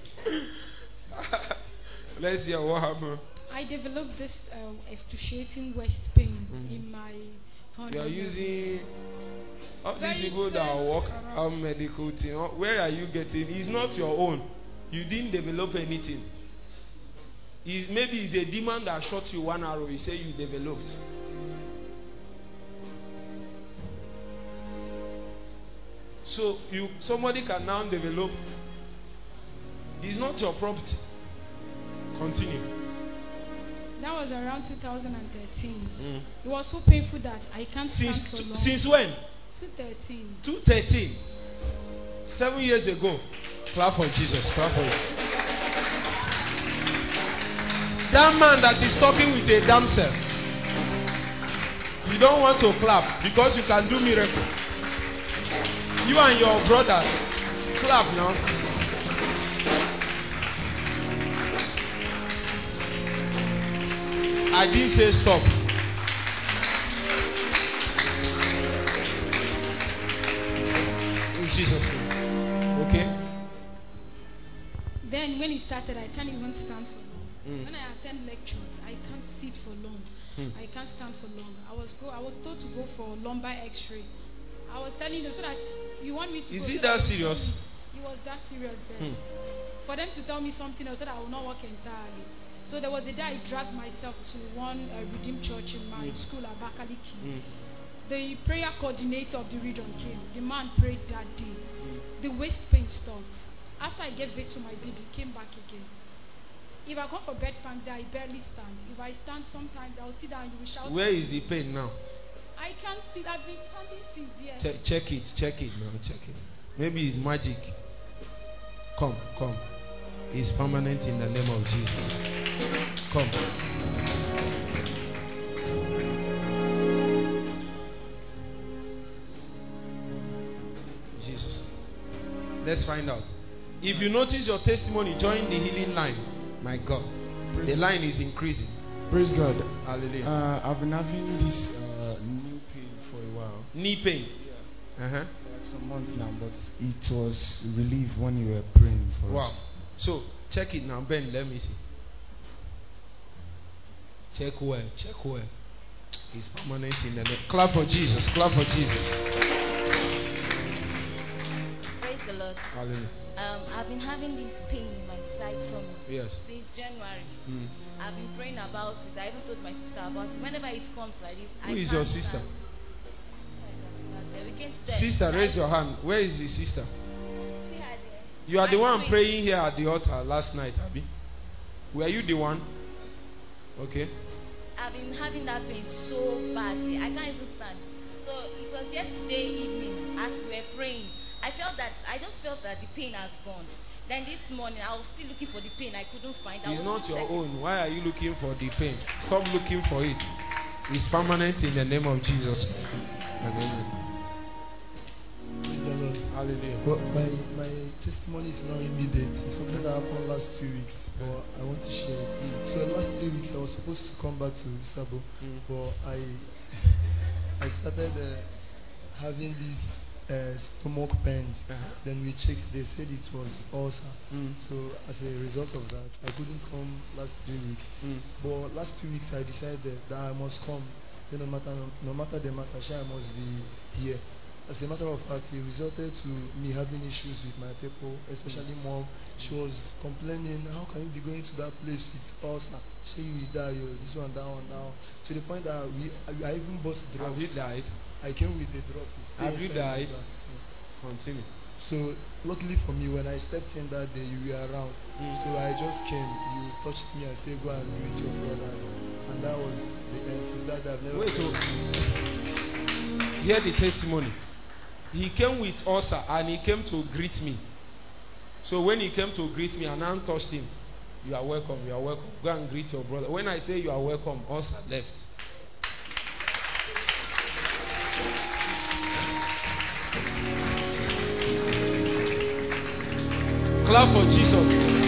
Let's hear what happened. I developed this excruciating waist pain in my hand. You are using all these people that walk around medical thing. Where are you getting? It's not your own. You didn't develop anything. Maybe it's a demon that shot you one arrow. You say you developed. So somebody can now develop. It's not your property. Continue. That was around 2013. It was so painful that I can't stand for long. Since when? 2013. 2013. 7 years ago. Clap for Jesus. Clap for him. That man that is talking with a damsel. You don't want to clap because you can do miracle. You and your brother clap now. I didn't say stop. In Jesus' name. Okay? Then when it started, I can't even stand for long. When I attend lectures, I can't sit for long. I can't stand for long. I was told to go for lumbar x-ray. I was telling them so that you want me to Is go. it that serious? It was that serious then. For them to tell me something else so that I will not work entirely. So there was a day I dragged myself to one Redeemed church in my school at Abakaliki. The prayer coordinator of the region came. The man prayed that day. The waist pain stopped. After I gave birth to my baby, came back again. If I come for bedpan, I barely stand. If I stand sometimes, I'll sit down and you will shout. Where is the pain now? I can't see. I've been standing since here. Check it now, check it. Maybe it's magic. Come. It's permanent in the name of Jesus. Come. Jesus. Let's find out. If you notice your testimony, join the healing line. My God. The line is increasing. Praise God. Hallelujah. I've been having this knee pain for a while. Knee pain? Yeah. Like some months now, but it was relief when you were praying for us. Wow. So, check it now. Ben, let me see. Check well. It's permanent in the name. Clap for Jesus. Praise the Lord. Hallelujah. I've been having this pain in my side tummy since January. I've been praying about it. I even told my sister about it. Whenever it comes like this, Who is your sister? Sister, raise your hand. Where is the sister? You are the one praying here at the altar last night, Abby. Were you the one? Okay. I've been having that pain so badly. I can't even stand. So it was yesterday evening as we were praying. I just felt that the pain has gone. Then this morning I was still looking for the pain. I couldn't find it. It's not your own. Why are you looking for the pain? Stop looking for it. It's permanent in the name of Jesus. Praise the Lord. Hallelujah. Well, my testimony is not immediate. It's something that happened last 2 weeks, but I want to share it. So the last 3 weeks I was supposed to come back to Sabo, but I started having these stomach pains. Then we checked, they said it was ulcer. So as a result of that, I couldn't come last 3 weeks. But last 2 weeks I decided that I must come. So no matter the matter, I must be here. As a matter of fact, it resulted to me having issues with my people, especially mom. She was complaining, how can you be going to that place with ulcer? Say you will die, this one, that one, that one. To the point that I even bought drugs. Have you died? I came with the drugs. Have you died? Continue. So, luckily for me, when I stepped in that day, you were around. So I just came, you touched me and said, go and greet your brothers. And that was the end. Since that day, I've never... Hear the testimony. He came with ulcer and he came to greet me. So when he came to greet me and I touched him, you are welcome, you are welcome. Go and greet your brother. When I say you are welcome, ulcer left. Clap for Jesus.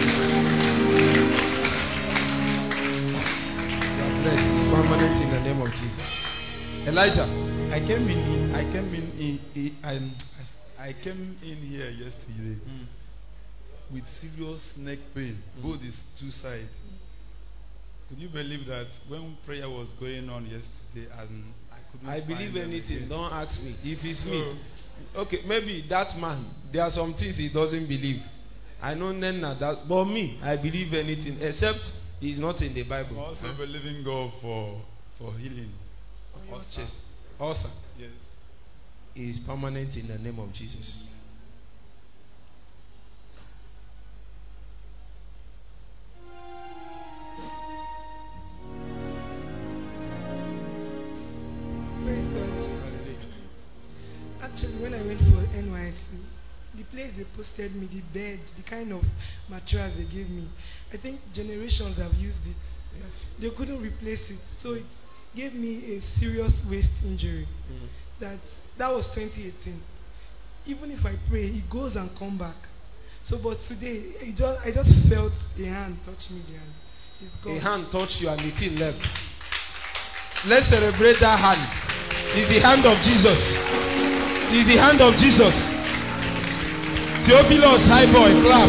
You are blessed. It's permanent in the name of Jesus. Elijah. I came in I came in here yesterday with serious neck pain, both these two sides. Could you believe that when prayer was going on yesterday and I couldn't believe find anything. again. Don't ask me. If it's me, okay, maybe that man, there are some things he doesn't believe. I know Nena that, but me, I believe anything except it's not in the Bible. I'm also believing God for healing. On your chest. Ulcer. Yes. It is permanent in the name of Jesus. Praise God. Actually, when I went for NYC, the place they posted me, the bed, the kind of mattress they gave me, I think generations have used it. Yes. They couldn't replace it. So it gave me a serious waist injury. That was 2018. Even if I pray, it goes and come back. So, but today, I just felt a hand touch me the hand. It's gone. A hand touched you and the thing left. Let's celebrate that hand. It's the hand of Jesus. It's the hand of Jesus. Theophilus, high boy, clap.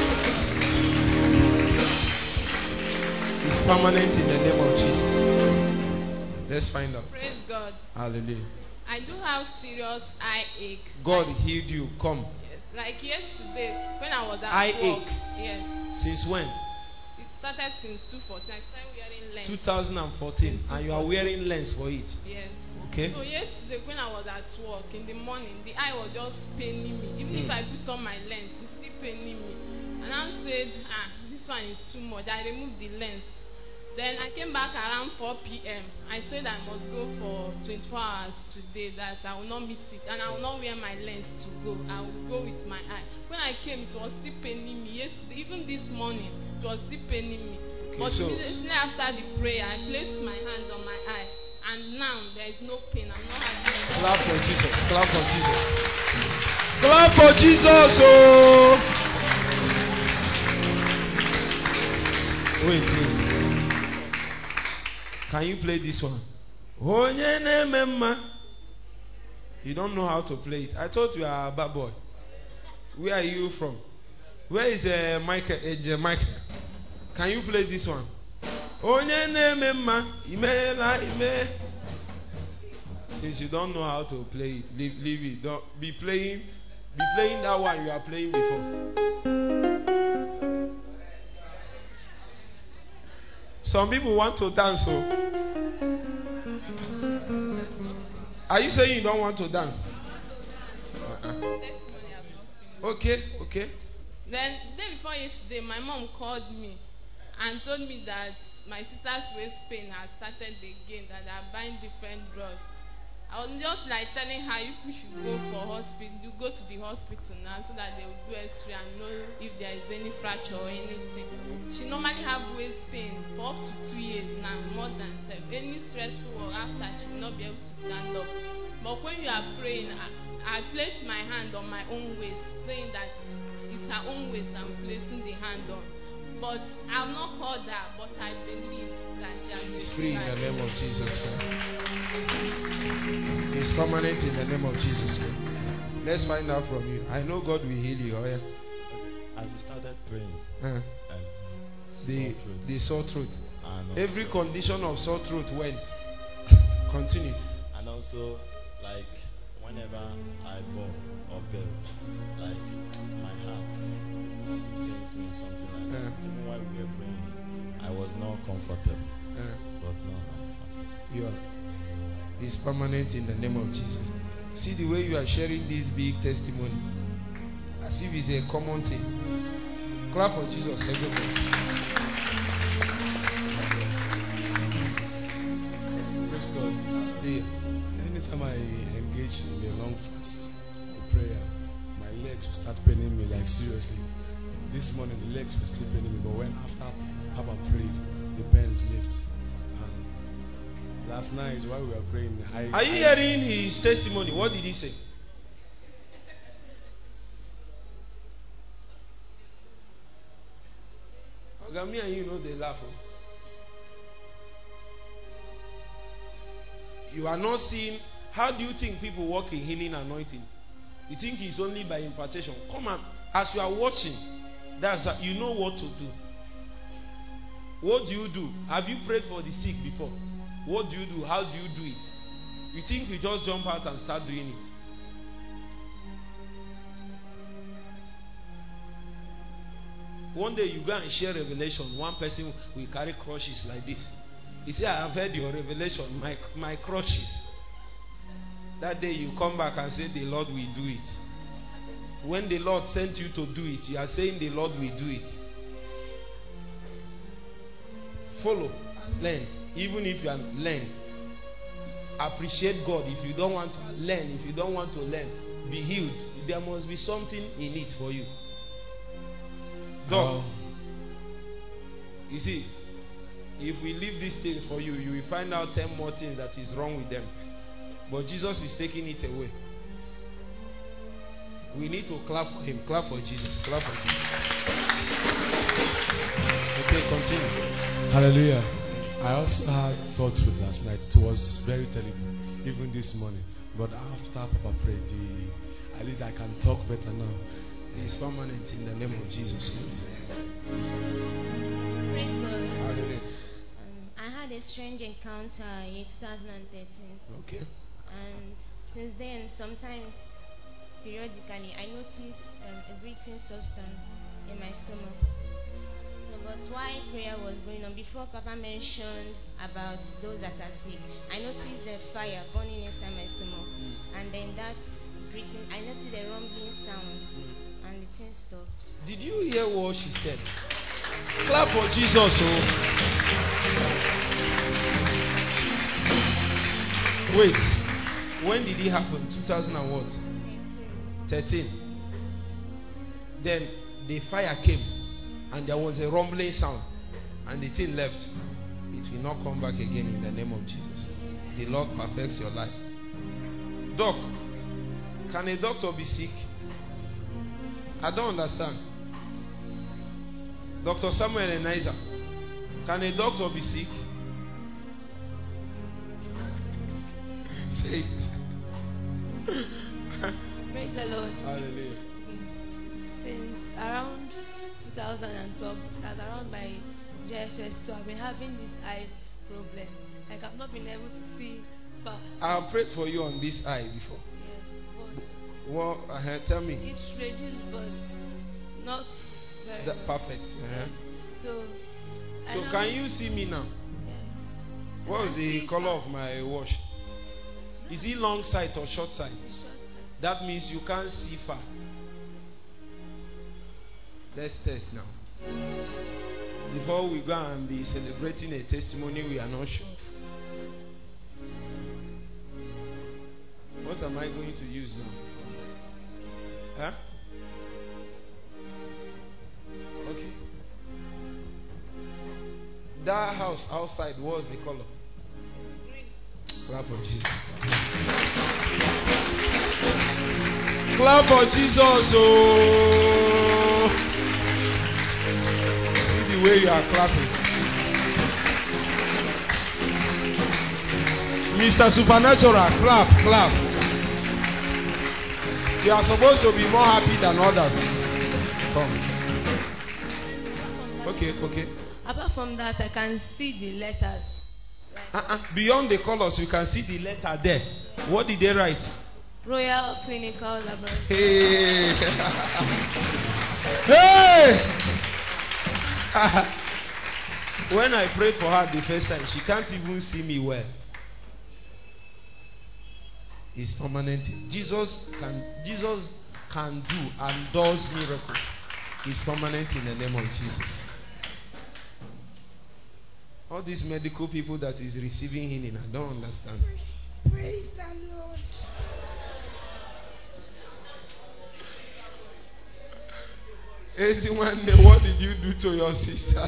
It's permanent in the name of Jesus. Let's find out. Praise God. Hallelujah. I do have serious eye ache. God healed you. Come. Yes. Like yesterday, when I was at Eye work. ache. Yes. Since when? It started since 2014. I started wearing lens. 2014. And you are wearing lens for it. Yes. Okay. So yesterday when I was at work in the morning, the eye was just paining me. Even if I put on my lens, it's still paining me. And I said, this one is too much. I removed the lens. Then I came back around 4 p.m. I said I must go for 24 hours today, that I will not miss it. And I will not wear my lens to go. I will go with my eye. When I came, it was still paining me. Yesterday, even this morning, it was still paining me. Okay, but immediately after the prayer, I placed my hand on my eye. And now there is no pain. I'm not having any pain. Clap for Jesus. Clap for Jesus. Clap for Jesus. Oh. Wait. Can you play this one? You don't know how to play it. I thought you are a bad boy. Where are you from? Where is Michael? Can you play this one? Since you don't know how to play it, leave it. Don't be playing that one you are playing before. Some people want to dance. So, are you saying you don't want to dance? Okay. Then the day before yesterday, my mom called me and told me that my sister's waist pain has started again, that they are buying different drugs. I was just like telling her if we should go for hospital, you go to the hospital now so that they will do X-ray and know if there is any fracture or anything. She normally have waist pain for up to 2 years now, more than 7. Any stressful work after, she will not be able to stand up. But when you are praying, I placed my hand on my own waist, saying that it's her own waist I'm placing the hand on. But I have not called her, but I believe that she has been free in the name of Jesus Christ. It's permanent in the name of Jesus Christ. Let's find out from you. I know God will heal you. Oh, yeah. As we started praying, the sore throat. Every condition of sore throat went. Continue. And also, like whenever I bore or belt, like my heart pains me or something like that. Even while we were praying, I was not comfortable. But no, I'm fine. You are. It's permanent in the name of Jesus. See the way you are sharing this big testimony, as if it's a common thing. Clap for Jesus, everybody. Praise God. Anytime I engage in a long fast, a prayer, my legs will start paining me, like seriously. This morning the legs were still paining me, but when after I prayed, the pains left. Last night while we were praying, are you hearing his testimony? What did he say? Me and you know they laugh. You are not seeing. How do you think people walk in healing anointing? You think it's only by impartation. Come on, as you are watching, you know what to do. What do you do? Have you prayed for the sick before? What do you do? How do you do it? You think you just jump out and start doing it? One day you go and share revelation. One person will carry crutches like this. He say, I have heard your revelation, my crutches. That day you come back and say, the Lord will do it. When the Lord sent you to do it, you are saying the Lord will do it. Follow, learn. Even if you are learn, appreciate God. If you don't want to learn, if you don't want to learn, be healed. There must be something in it for you. Dog. You see, if we leave these things for you, you will find out 10 more things that is wrong with them. But Jesus is taking it away. We need to clap for him. Clap for Jesus. Clap for Jesus. Okay, continue. Hallelujah. I also had sore throat last night. It was very terrible, even this morning. But after Papa prayed, at least I can talk better now. It's permanent in the name of Jesus. Praise God. I had a strange encounter in 2013. Okay. And since then, sometimes, periodically, I notice a breathing substance in my stomach. So, but while prayer was going on, before Papa mentioned about those that are sick, I noticed the fire burning inside my stomach. And then that breathing, I noticed a rumbling sound. And the thing stopped. Did you hear what she said? Clap for Jesus. Oh. Wait. When did it happen? 2013. Then the fire came and there was a rumbling sound and the thing left. It will not come back again in the name of Jesus. The Lord perfects your life. Doc, can a doctor be sick? I don't understand. Dr. Samuel Eniza, can a doctor be sick? Say it. Praise the Lord. Hallelujah. Since around 2012, that's around my JSS2, I've been having this eye problem. Like I've not been able to see far. I have prayed for you on this eye before. Yes, well, tell me. It's reduced, but not very. Perfect. So can you see me now? Yes. What is the color of my wash? Is it long sight or short sight? That means you can't see far. Let's test now. Before we go and be celebrating a testimony we are not sure of. What am I going to use now? Huh? Okay. That house outside, what's the color? Clap for Jesus. Clap for Jesus. Oh. See the way you are clapping. Mr. Supernatural, clap. You are supposed to be more happy than others. Come. Okay. Apart from that, I can see the letters. Beyond the colors, you can see the letter there. What did they write? Royal Clinical Laboratory. Hey! When I prayed for her the first time, she can't even see me well. It's permanent. Jesus can do and does miracles. It's permanent in the name of Jesus. All these medical people that is receiving healing, I don't understand. Praise the Lord. One, what did you do to your sister?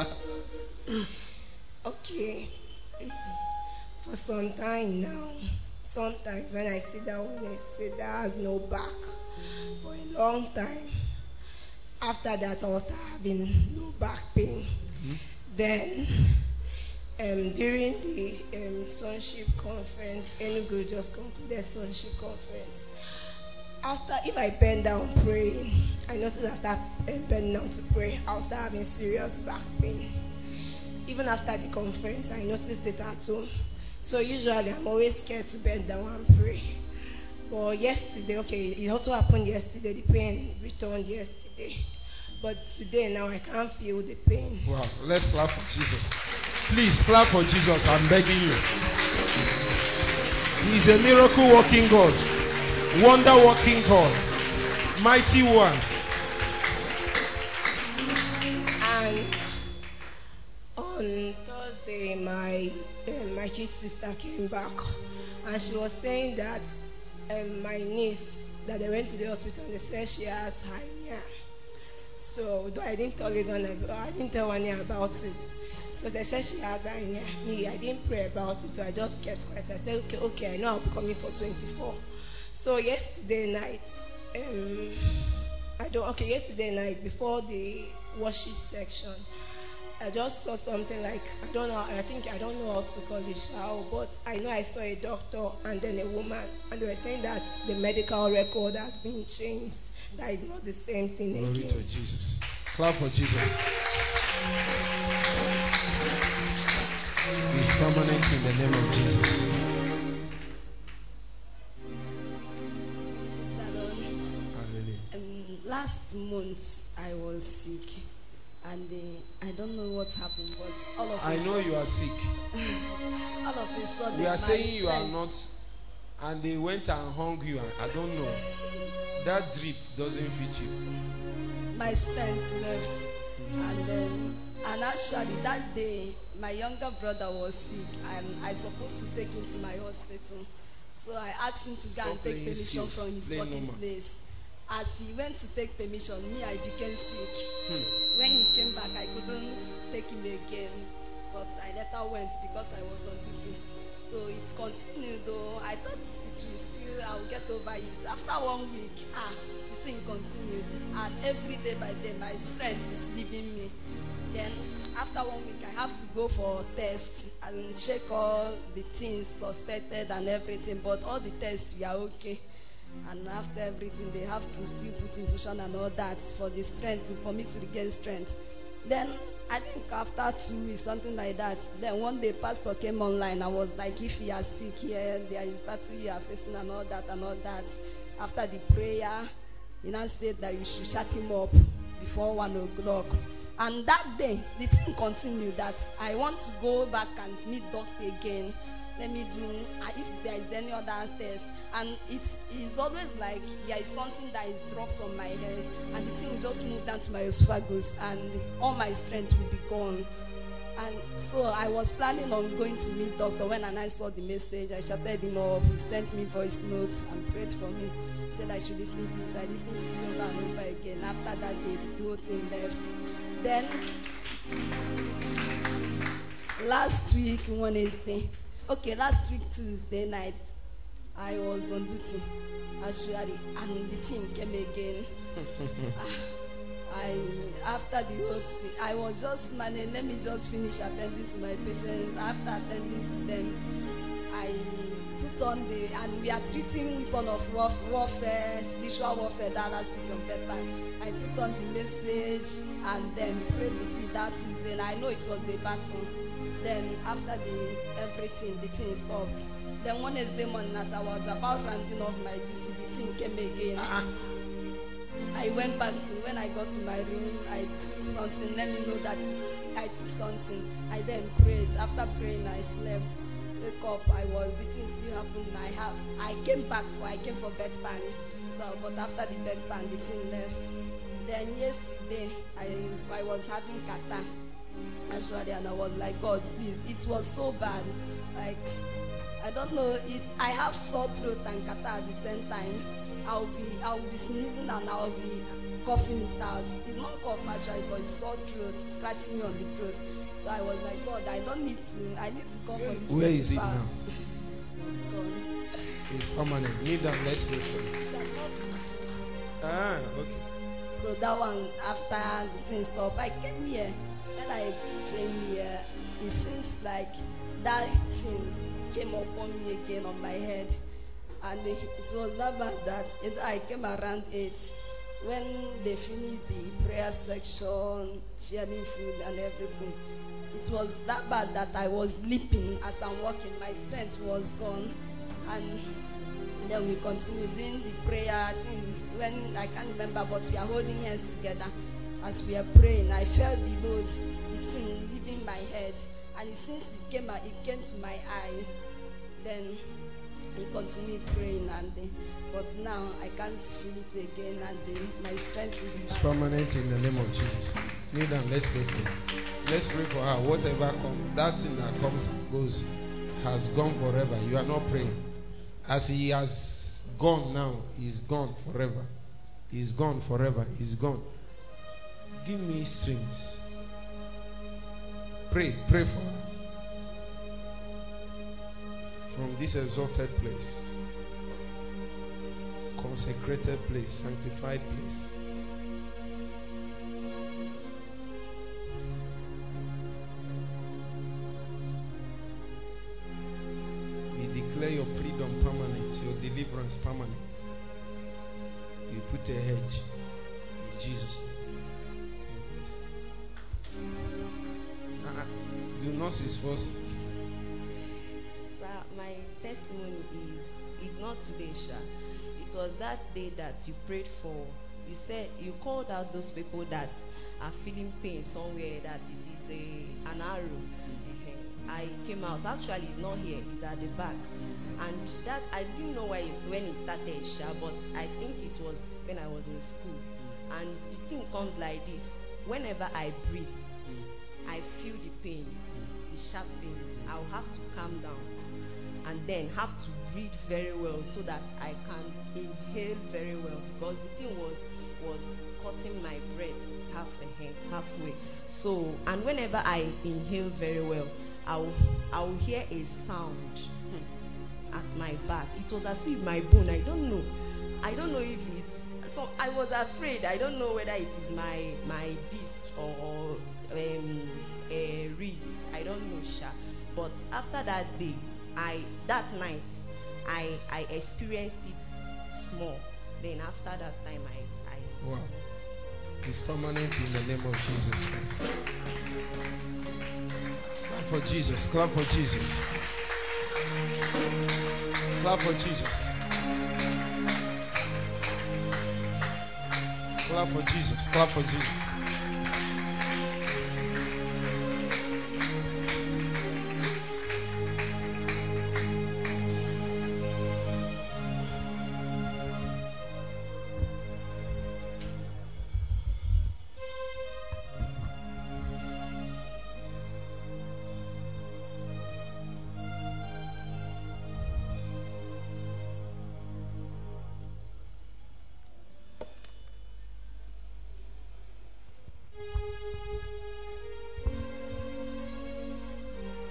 Okay. For some time now, sometimes when I sit down, when I say that has no back for a long time. After that, also having no back pain. Then, during the sonship conference, Enugu just concluded sonship conference. after, if I bend down praying, I notice after bending down to pray, I'll start having serious back pain. Even after the conference, I noticed it at home. So usually I'm always scared to bend down and pray. But yesterday, it also happened yesterday. The pain returned yesterday. But today now I can't feel the pain. Wow, let's clap for Jesus. Please clap for Jesus, I'm begging you. He is a miracle working God, wonder working God, mighty one. And on Thursday, my kid sister came back, and she was saying that my niece, that they went to the hospital and they said she has hernia. So though I didn't tell anyone about it. So they said she has hernia. Me, I didn't pray about it, so I just kept quiet. I said, okay, I know I'll be coming for 24. So yesterday night, yesterday night before the worship section, I just saw something like, I don't know how to call it shower, but I know I saw a doctor and then a woman, and they were saying that the medical record has been changed. That is not the same thing again. Glory to Jesus. Clap for Jesus. It's permanent in the name of Jesus. Last month I was sick, and I don't know what happened, but all of I know you are sick. All of a sudden, we are saying you are not, and they went and hung you. I don't know. That drip doesn't fit you. My strength left, and actually that day my younger brother was sick, and I supposed to take him to my hospital. So I asked him to go and take permission from his working place. As he went to take permission, I became sick. When he came back, I couldn't take him again, but I later went because I was on duty. So it continued though. I thought I'll get over it. After 1 week, the thing continued, and every day by day my strength is leaving me. Then after 1 week, I have to go for tests and check all the things suspected and everything, but all the tests were okay. And after everything, they have to still put infusion and all that for the strength, for me to regain strength. Then I think after 2 weeks, something like that, then one day pastor came online and was like, if you are sick here, there is battle you are facing and all that and all that. After the prayer, he now said that you should shut him up before 1 o'clock. And that day, the thing continued that I want to go back and meet doctor again. Let me do, if there is any other test. And it's always like there is something that is dropped on my head, and the thing will just move down to my esophagus, and all my strength will be gone. And so I was planning on going to meet doctor when I saw the message. I shouted him off. He sent me voice notes and prayed for me. He said I should listen to it. I listened to it over and over again. After that day, the whole thing left. Then last week Tuesday night, I was on duty actually, and the team came again. After the whole thing, I was just managing. Let me just finish attending to my patients. After attending to them, I put on and we are treating weapon of warfare, spiritual warfare that last week on bedtime. I put on the message and then prayed with it that Tuesday. I know it was a battle. Then after everything, the thing stopped. Then Wednesday morning, as I was about rounding off my duty, the thing came again. I went back when I got to my room, I took something, let me know that I took something. I then prayed. After praying, I slept. Wake up, the thing still happened. I came for bedpan. So, but after the bedpan, the thing left. Then yesterday, I was having catarrh. Actually, and I was like, God, please, it was so bad. Like, I don't know, I have sore throat and catarrh at the same time. I'll be sneezing and I'll be coughing it out. It's not cough actually, but it's sore throat, scratching me on the throat. So I was like, God, I need to come for this. Where is it now? God. It's permanent. Kneel down, let's pray for you. Okay. So that one, after the thing stopped, I came here. When I came here, it seems like that thing came upon me again on my head. And it was that bad that I came around 8. When they finished the prayer section, sharing food and everything, it was that bad that I was limping as I'm walking. My strength was gone. And then we continued doing the prayer thing. When I can't remember, but we are holding hands together as we are praying. I felt the load, the thing leaving my head, and since it came to my eyes. Then we continued praying, but now I can't feel it again, and my strength is it's permanent in the name of Jesus. Kneel down, let's pray for her. Let's pray for her. Whatever comes, that thing that comes and goes has gone forever. You are not praying. As he has gone now, he's gone forever. He's gone forever. He's gone. Give me strength. Pray for her. From this exalted place, consecrated place, sanctified place. We declare your freedom permanent, your deliverance permanent. You put a hedge in Jesus' name. Do not cease first. My testimony is not today, Sha. It was that day that you prayed for. You said you called out those people that are feeling pain somewhere, that it is an arrow. I came out. Actually, it's not here. It's at the back. And that I didn't know when it started, Sha, but I think it was when I was in school. And the thing comes like this. Whenever I breathe, I feel the pain, the sharp pain. I'll have to calm down. And then have to breathe very well so that I can inhale very well, because the thing was cutting my breath halfway. So, and whenever I inhale very well, I'll hear a sound at my back. It was as if my bone, I don't know if it's, so I was afraid. I don't know whether it is my disc or ribs. I don't know, Sha. But after that day, that night, I experienced it small. Then after that time, I wow. It's permanent in the name of Jesus Christ. Clap for Jesus. Clap for Jesus. Clap for Jesus. Clap for Jesus. Clap for Jesus.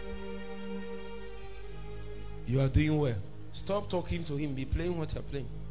You are doing well. Stop talking to him. Be playing what you're playing.